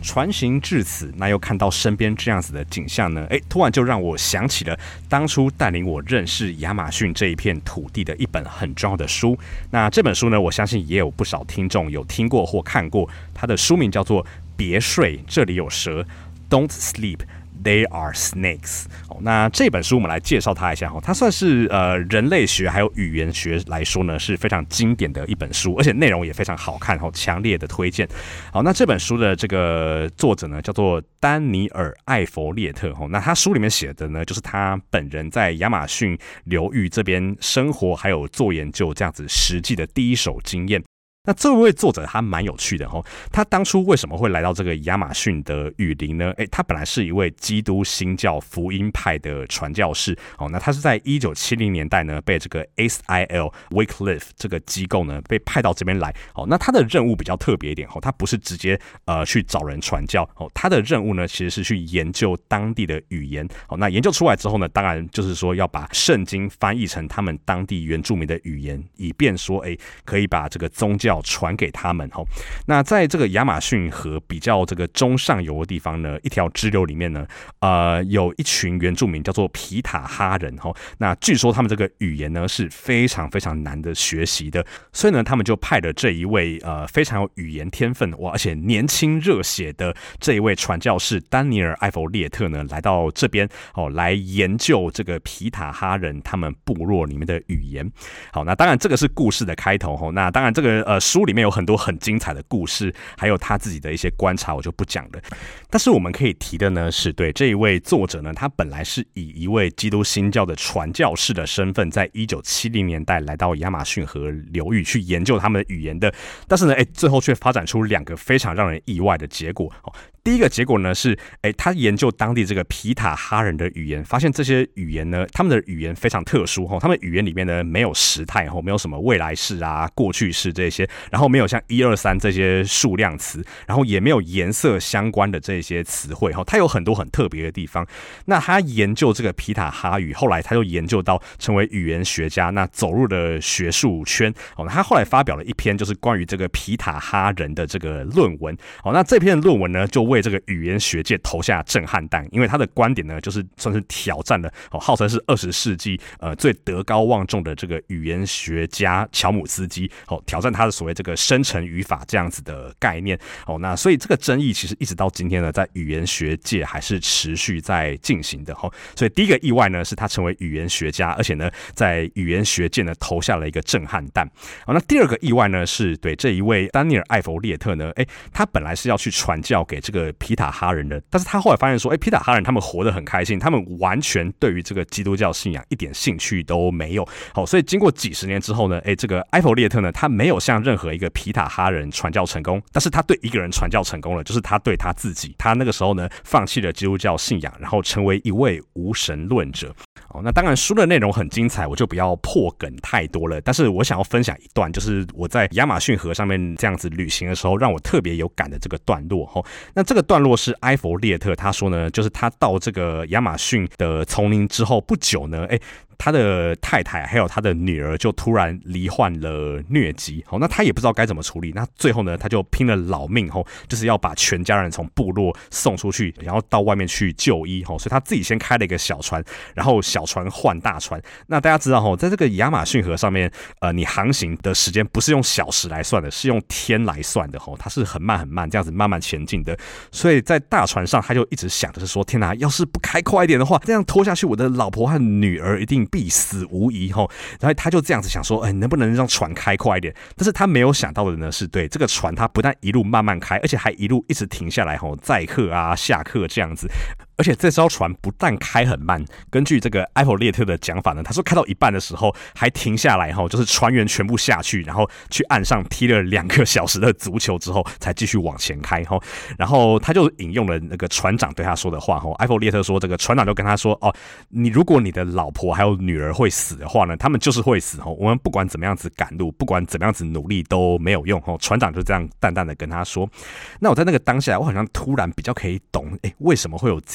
船行至此，那又看到身边这样子的景象呢，哎，突然就让我想起了当初带领我认识亚马逊这一片土地的一本很重要的书。那这本书呢，我相信也有不少听众有听过或看过，它的书名叫做《别睡，这里有蛇》 Don't Sleep。They are snakes。哦，那这本书我们来介绍它一下哈，它算是呃人类学还有语言学来说呢是非常经典的一本书，而且内容也非常好看哈，强烈的推荐。好，那这本书的这个作者呢叫做丹尼尔·艾佛列特哈，那他书里面写的呢就是他本人在亚马逊流域这边生活还有做研究这样子实际的第一手经验。那这位作者他蛮有趣的齁，他当初为什么会来到这个亚马逊的雨林呢？诶，他本来是一位基督新教福音派的传教士，哦，那他是在一九七零年代呢被这个 S I L Wycliffe 这个机构呢被派到这边来，哦，那他的任务比较特别一点，哦，他不是直接呃去找人传教，哦，他的任务呢其实是去研究当地的语言，哦，那研究出来之后呢，当然就是说要把圣经翻译成他们当地原住民的语言，以便说，诶，可以把这个宗教传给他们。那在这个亚马逊河比较这个中上游的地方呢，一条支流里面呢，呃，有一群原住民叫做皮塔哈人。那据说他们这个语言呢是非常非常难的学习的，所以呢，他们就派了这一位呃非常有语言天分哇，而且年轻热血的这一位传教士丹尼尔·艾佛列特呢，来到这边哦，来研究这个皮塔哈人他们部落里面的语言。好，那当然这个是故事的开头。那当然这个呃书里面有很多很精彩的故事，还有他自己的一些观察，我就不讲了。但是我们可以提的呢，是对这一位作者呢，他本来是以一位基督新教的传教士的身份，在一九七零年代来到亚马逊河流域去研究他们的语言的。但是呢，哎，最后却发展出两个非常让人意外的结果。第一个结果呢是，哎，他研究当地这个皮塔哈人的语言，发现这些语言呢，他们的语言非常特殊，他们语言里面呢没有时态，没有什么未来式啊、过去式这些，然后没有像一二三这些数量词，然后也没有颜色相关的这些词汇，它有很多很特别的地方。那他研究这个皮塔哈语，后来他就研究到成为语言学家，那走入了学术圈。他后来发表了一篇就是关于这个皮塔哈人的这个论文。那这篇论文呢，就为这个语言学界投下震撼弹，因为他的观点呢，就是算是挑战了，哦，号称是二十世纪呃最德高望重的这个语言学家乔姆斯基，哦，挑战他的所谓这个生成语法这样子的概念，哦，那所以这个争议其实一直到今天呢，在语言学界还是持续在进行的，哦，所以第一个意外呢，是他成为语言学家，而且呢，在语言学界呢投下了一个震撼弹。哦，那第二个意外呢，是对这一位丹尼尔·艾佛列特呢，哎，他本来是要去传教给这个皮塔哈人的，但是他后来发现说，哎，皮塔哈人他们活得很开心，他们完全对于这个基督教信仰一点兴趣都没有。好，所以经过几十年之后呢，哎，这个艾佛列特呢，他没有向任何一个皮塔哈人传教成功，但是他对一个人传教成功了，就是他对他自己。他那个时候呢，放弃了基督教信仰，然后成为一位无神论者。哦，那当然书的内容很精彩，我就不要破梗太多了。但是我想要分享一段，就是我在亚马逊河上面这样子旅行的时候，让我特别有感的这个段落。哦，那这个段落是艾佛列特他说呢，就是他到这个亚马逊的丛林之后不久呢，哎，他的太太还有他的女儿就突然罹患了疟疾，那他也不知道该怎么处理。那最后呢，他就拼了老命，就是要把全家人从部落送出去，然后到外面去就医。所以他自己先开了一个小船，然后小船换大船。那大家知道，在这个亚马逊河上面，呃，你航行的时间不是用小时来算的，是用天来算的，它是很慢很慢这样子慢慢前进的。所以在大船上，他就一直想的是说，天哪，要是不开快一点的话，这样拖下去，我的老婆和女儿一定必死无疑。然后他就这样子想说，哎，能不能让船开快一点？但是他没有想到的呢，是对这个船，它不但一路慢慢开，而且还一路一直停下来，载客啊、下客这样子。而且这艘船不但开很慢，根据这个艾佛列特的讲法呢，他说开到一半的时候还停下来，就是船员全部下去，然后去岸上踢了两个小时的足球之后，才继续往前开。然后他就引用了那个船长对他说的话，艾佛列特说，这个船长就跟他说，哦，你如果你的老婆还有女儿会死的话呢，他们就是会死，我们不管怎么样子赶路，不管怎么样子努力都没有用。船长就这样淡淡的跟他说。那我在那个当下，我好像突然比较可以懂，哎，为什么会有这样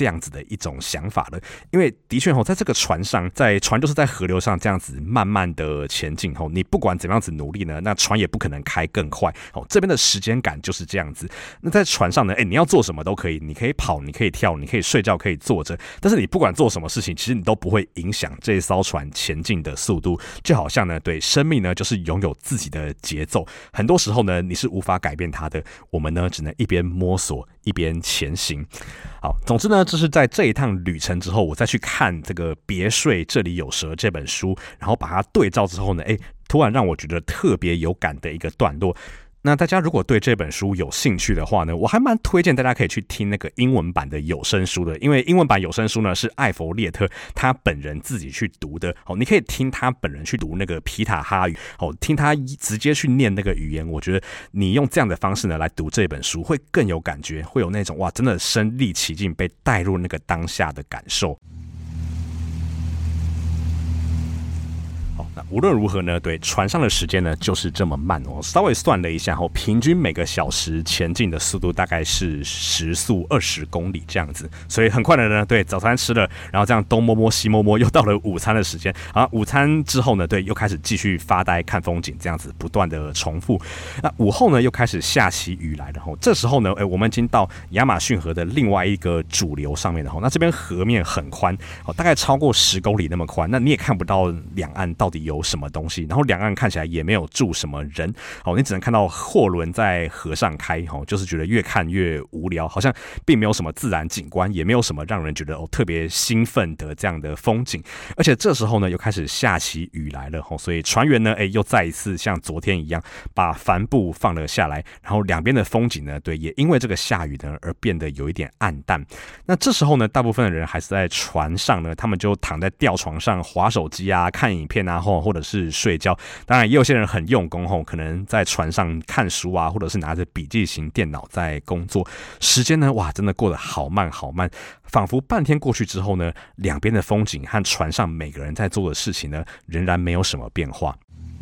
样子的一种想法了。因为的确在这个船上，在船就是在河流上这样子慢慢的前进，你不管怎么样子努力呢，那船也不可能开更快，这边的时间感就是这样子。那在船上呢，欸，你要做什么都可以，你可以跑，你可以跳，你可以睡觉，可以坐着，但是你不管做什么事情，其实你都不会影响这艘船前进的速度。就好像呢，对生命呢，就是拥有自己的节奏，很多时候呢，你是无法改变它的，我们呢，只能一边摸索一边前行。好，总之呢，这是在这一趟旅程之后，我再去看这个《别睡这里有蛇》这本书，然后把它对照之后呢，欸，突然让我觉得特别有感的一个段落。那大家如果对这本书有兴趣的话呢，我还蛮推荐大家可以去听那个英文版的有声书的，因为英文版有声书呢是艾佛列特他本人自己去读的，你可以听他本人去读那个皮塔哈语，听他直接去念那个语言，我觉得你用这样的方式呢来读这本书会更有感觉，会有那种哇真的身临其境被带入那个当下的感受。无论如何呢，对船上的时间呢就是这么慢哦。稍微算了一下后，平均每个小时前进的速度大概是时速二十公里这样子，所以很快的呢，对早餐吃了，然后这样东摸摸西摸摸，又到了午餐的时间啊。午餐之后呢，对又开始继续发呆看风景，这样子不断的重复。那午后呢又开始下起雨来了，这时候呢，哎，我们已经到亚马逊河的另外一个主流上面了。那这边河面很宽，大概超过十公里那么宽，那你也看不到两岸到底有什么东西，然后两岸看起来也没有住什么人，你只能看到货轮在河上开，就是觉得越看越无聊，好像并没有什么自然景观，也没有什么让人觉得特别兴奋的这样的风景。而且这时候呢又开始下起雨来了，所以船员呢又再一次像昨天一样把帆布放了下来，然后两边的风景呢对也因为这个下雨呢而变得有一点暗淡。那这时候呢大部分的人还是在船上呢，他们就躺在吊床上滑手机啊看影片啊，或者是睡觉。当然也有些人很用功，可能在船上看书啊，或者是拿着笔记型电脑在工作。时间呢哇真的过得好慢好慢，仿佛半天过去之后呢，两边的风景和船上每个人在做的事情呢仍然没有什么变化。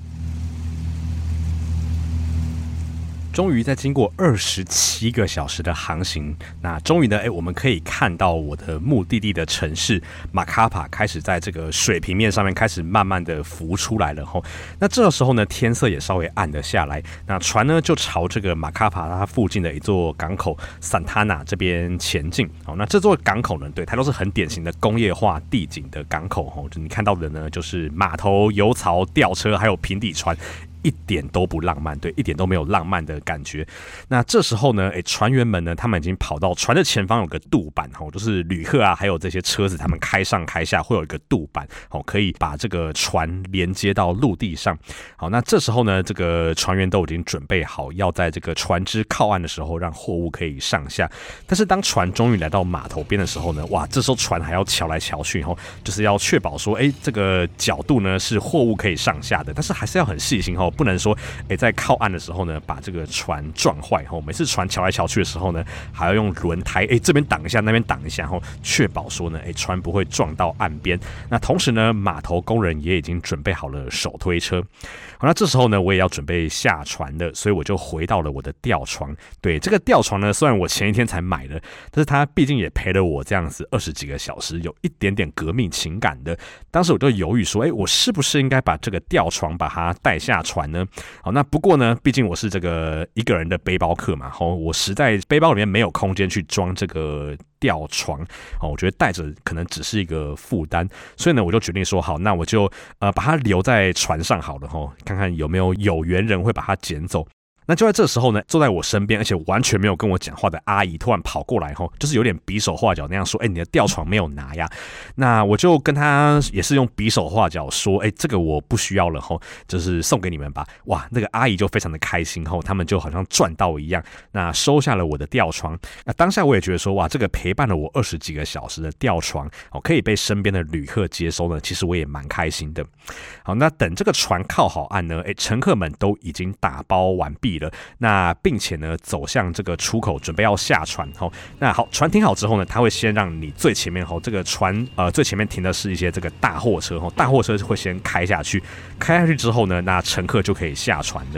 终于在经过二十七个小时的航行，那终于呢，哎，我们可以看到我的目的地的城市马卡帕开始在这个水平面上面开始慢慢的浮出来了吼。那这个时候呢，天色也稍微暗了下来，那船呢就朝这个马卡帕它附近的一座港口桑塔纳这边前进。好，那这座港口呢，对，它都是很典型的工业化地景的港口吼，就你看到的呢，就是码头、油槽、吊车，还有平底船。一点都不浪漫，对，一点都没有浪漫的感觉。那这时候呢，欸、船员们呢，他们已经跑到船的前方有个渡板，就是旅客啊，还有这些车子，他们开上开下会有一个渡板，可以把这个船连接到陆地上。好，那这时候呢，这个船员都已经准备好，要在这个船只靠岸的时候，让货物可以上下。但是当船终于来到码头边的时候呢，哇，这时候船还要瞧来瞧去，就是要确保说，哎、欸，这个角度呢是货物可以上下的，但是还是要很细心哦。不能说，欸、在靠岸的时候呢，把这个船撞坏。每次船瞧来瞧去的时候呢，还要用轮胎，欸、这边挡一下，那边挡一下，确保说呢，欸、船不会撞到岸边。那同时呢，码头工人也已经准备好了手推车。好，那这时候呢，我也要准备下船了，所以我就回到了我的吊床。对，这个吊床呢，虽然我前一天才买的，但是它毕竟也陪了我这样子二十几个小时，有一点点革命情感的。当时我就犹豫说，哎、欸，我是不是应该把这个吊床把它带下船呢？好，那不过呢，毕竟我是这个一个人的背包客嘛，我实在背包里面没有空间去装这个吊床，我觉得带着可能只是一个负担，所以呢，我就决定说，好，那我就呃把它留在船上好了，看看有没有有缘人会把它捡走。那就在这时候呢，坐在我身边而且完全没有跟我讲话的阿姨突然跑过来，就是有点比手画脚那样说，哎、欸，你的吊床没有拿呀？那我就跟她也是用比手画脚说，哎、欸，这个我不需要了，就是送给你们吧。哇，那个阿姨就非常的开心，他们就好像赚到一样，那收下了我的吊床。那当下我也觉得说，哇，这个陪伴了我二十几个小时的吊床，可以被身边的旅客接收呢，其实我也蛮开心的。好，那等这个船靠好岸呢，哎、欸，乘客们都已经打包完毕。那并且呢走向这个出口准备要下船。那好，船停好之后呢，他会先让你最前面这个船呃最前面停的是一些这个大货车，大货车会先开下去，开下去之后呢，那乘客就可以下船了。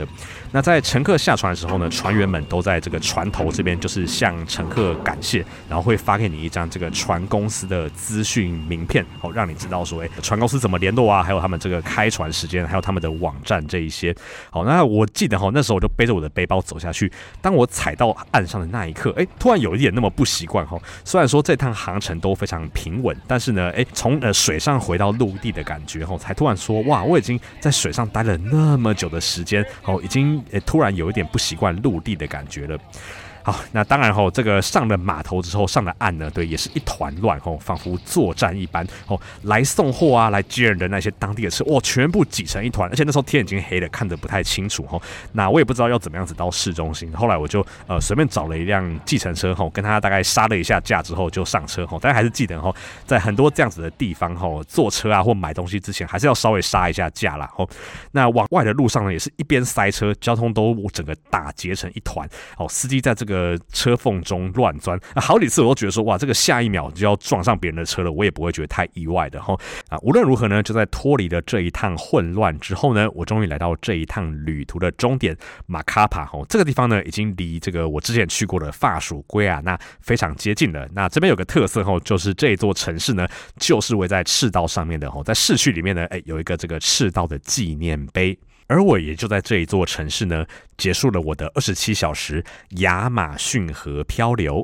那在乘客下船的时候呢，船员们都在这个船头这边就是向乘客感谢，然后会发给你一张这个船公司的资讯名片，好让你知道说，哎，船公司怎么联络啊，还有他们这个开船时间，还有他们的网站这一些。好，那我记得哈，那时候我就背着我的背包走下去，当我踩到岸上的那一刻，哎，突然有一点那么不习惯哈。虽然说这趟航程都非常平稳，但是呢，哎，从呃水上回到陆地的感觉哈，才突然说，哇，我已经在水上待了那么久的时间，哦，已经诶突然有一点不习惯陆地的感觉了。好，那当然吼，这个上了码头之后，上了岸呢，对，也是一团乱吼，仿佛作战一般吼。来送货啊，来接人的那些当地的车，哇，全部挤成一团，而且那时候天已经黑了，看得不太清楚吼。那我也不知道要怎么样子到市中心，后来我就呃随便找了一辆计程车吼，跟他大概杀了一下价之后就上车吼。大家还是记得吼，在很多这样子的地方吼，坐车啊或买东西之前，还是要稍微杀一下价啦吼。那往外的路上呢，也是一边塞车，交通都整个打结成一团哦，司机在这个车缝中乱钻，啊，好几次我都觉得说，哇，这个下一秒就要撞上别人的车了，我也不会觉得太意外的哈。啊，无论如何呢，就在脱离了这一趟混乱之后呢，我终于来到这一趟旅途的终点马卡帕哈。这个地方呢，已经离这个我之前去过的法属圭亚那非常接近了。那这边有个特色哈，就是这一座城市呢，就是位在赤道上面的哈，在市区里面呢，哎，有一个这个赤道的纪念碑。而我也就在这一座城市呢，结束了我的二十七小时亚马逊河漂流。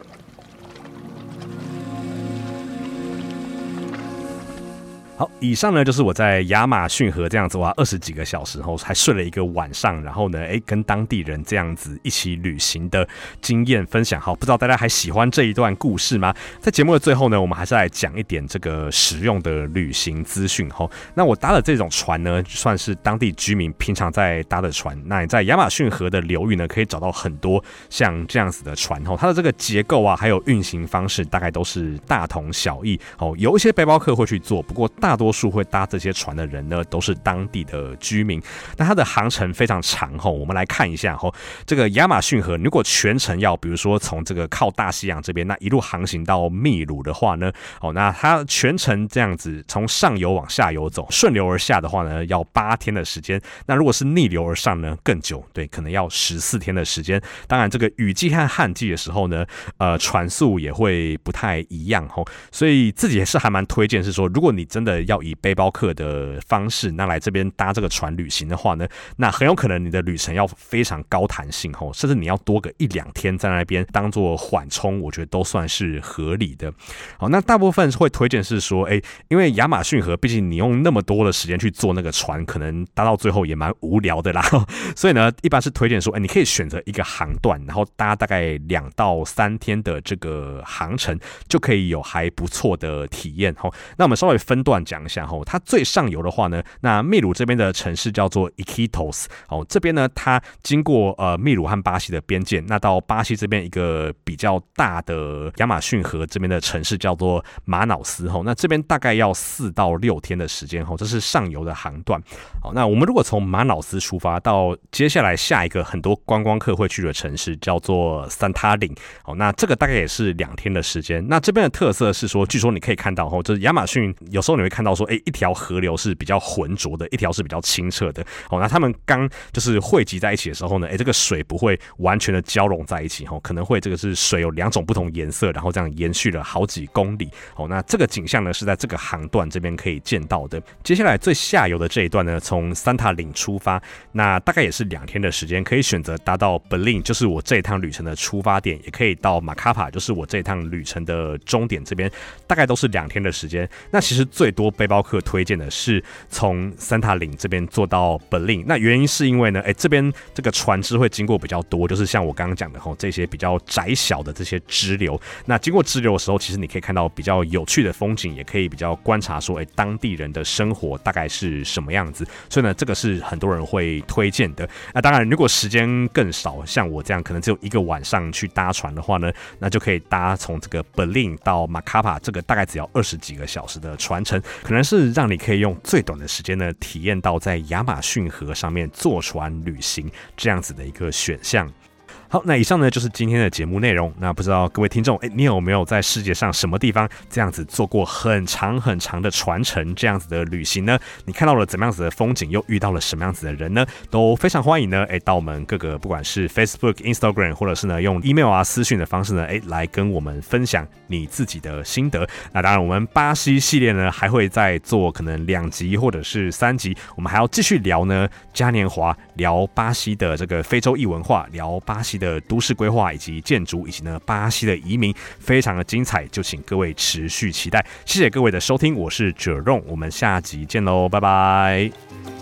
好，以上呢就是我在亚马逊河这样子哇二十几个小时后，还睡了一个晚上，然后呢，哎，跟当地人这样子一起旅行的经验分享。好，不知道大家还喜欢这一段故事吗？在节目的最后呢，我们还是来讲一点这个实用的旅行资讯哈。那我搭的这种船呢，算是当地居民平常在搭的船。那你在亚马逊河的流域呢，可以找到很多像这样子的船哈，它的这个结构啊，还有运行方式，大概都是大同小异。哦，有一些背包客会去做，不过大多数会搭这些船的人呢，都是当地的居民。那它的航程非常长吼，我们来看一下吼，这个亚马逊河，如果全程要，比如说从这个靠大西洋这边，那一路航行到秘鲁的话呢，哦，那它全程这样子从上游往下游走，顺流而下的话呢，要八天的时间。那如果是逆流而上呢，更久，对，可能要十四天的时间。当然，这个雨季和旱季的时候呢，呃，船速也会不太一样吼，所以自己也是还蛮推荐，是说，如果你真的要以背包客的方式，那来这边搭这个船旅行的话呢，那很有可能你的旅程要非常高弹性吼，甚至你要多个一两天在那边当做缓冲，我觉得都算是合理的。好，那大部分会推荐是说，哎，因为亚马逊河，毕竟你用那么多的时间去坐那个船，可能搭到最后也蛮无聊的啦，所以呢，一般是推荐说，哎，你可以选择一个航段，然后搭大概两到三天的这个航程，就可以有还不错的体验吼。那我们稍微分段讲一下吼，它最上游的话呢，那秘鲁这边的城市叫做 Iquitos， 哦，这边呢它经过呃秘鲁和巴西的边界，那到巴西这边一个比较大的亚马逊河这边的城市叫做马瑙斯吼，那这边大概要四到六天的时间吼，这是上游的航段。好，那我们如果从马瑙斯出发到接下来下一个很多观光客会去的城市叫做桑塔林，好，那这个大概也是两天的时间。那这边的特色是说，据说你可以看到吼，就是亚马逊有时候你会看到说，哎，一条河流是比较浑浊的，一条是比较清澈的。好，那他们刚就是汇集在一起的时候呢，哎，这个水不会完全的交融在一起吼，可能会这个是水有两种不同颜色，然后这样延续了好几公里。好，那这个景象呢是在这个航段这边可以见到的。接下来最下游的这一段呢，从桑塔岭出发，那大概也是两天的时间，可以选择搭到 Belin， 就是我这一趟旅程的出发点，也可以到马卡帕，就是我这一趟旅程的终点这边，大概都是两天的时间。那其实最多背包客推荐的是从桑塔岭这边坐到 Belin， 那原因是因为呢，哎，这边这个船只会经过比较多，就是像我刚刚讲的吼，这些比较窄小的这些支流。那经过支流的时候，其实你可以看到比较有趣的风景，也可以比较观察说，哎，当地人的生活大概是什么样子。所以呢，这个是很多人会推荐的。那当然，如果时间更少，像我这样可能只有一个晚上去搭船的话呢，那就可以搭从这个 Belin 到马卡帕，这个大概只要二十几个小时的船程，可能是让你可以用最短的时间呢，体验到在亚马逊河上面坐船旅行这样子的一个选项。 好，那以上呢就是今天的节目内容。那不知道各位听众，哎，你有没有在世界上什么地方这样子做过很长很长的传承这样子的旅行呢？你看到了怎么样子的风景，又遇到了什么样子的人呢？都非常欢迎呢，哎，到我们各个不管是 Facebook、Instagram， 或者是呢用 email 啊私讯的方式呢，哎，来跟我们分享你自己的心得。那当然，我们巴西系列呢还会再做可能两集或者是三集，我们还要继续聊呢嘉年华，聊巴西的这个非洲裔文化，聊巴西的都市规划以及建筑，以及呢巴西的移民，非常的精彩，就请各位持续期待。谢谢各位的收听，我是Jerome，我们下集见喽，拜拜。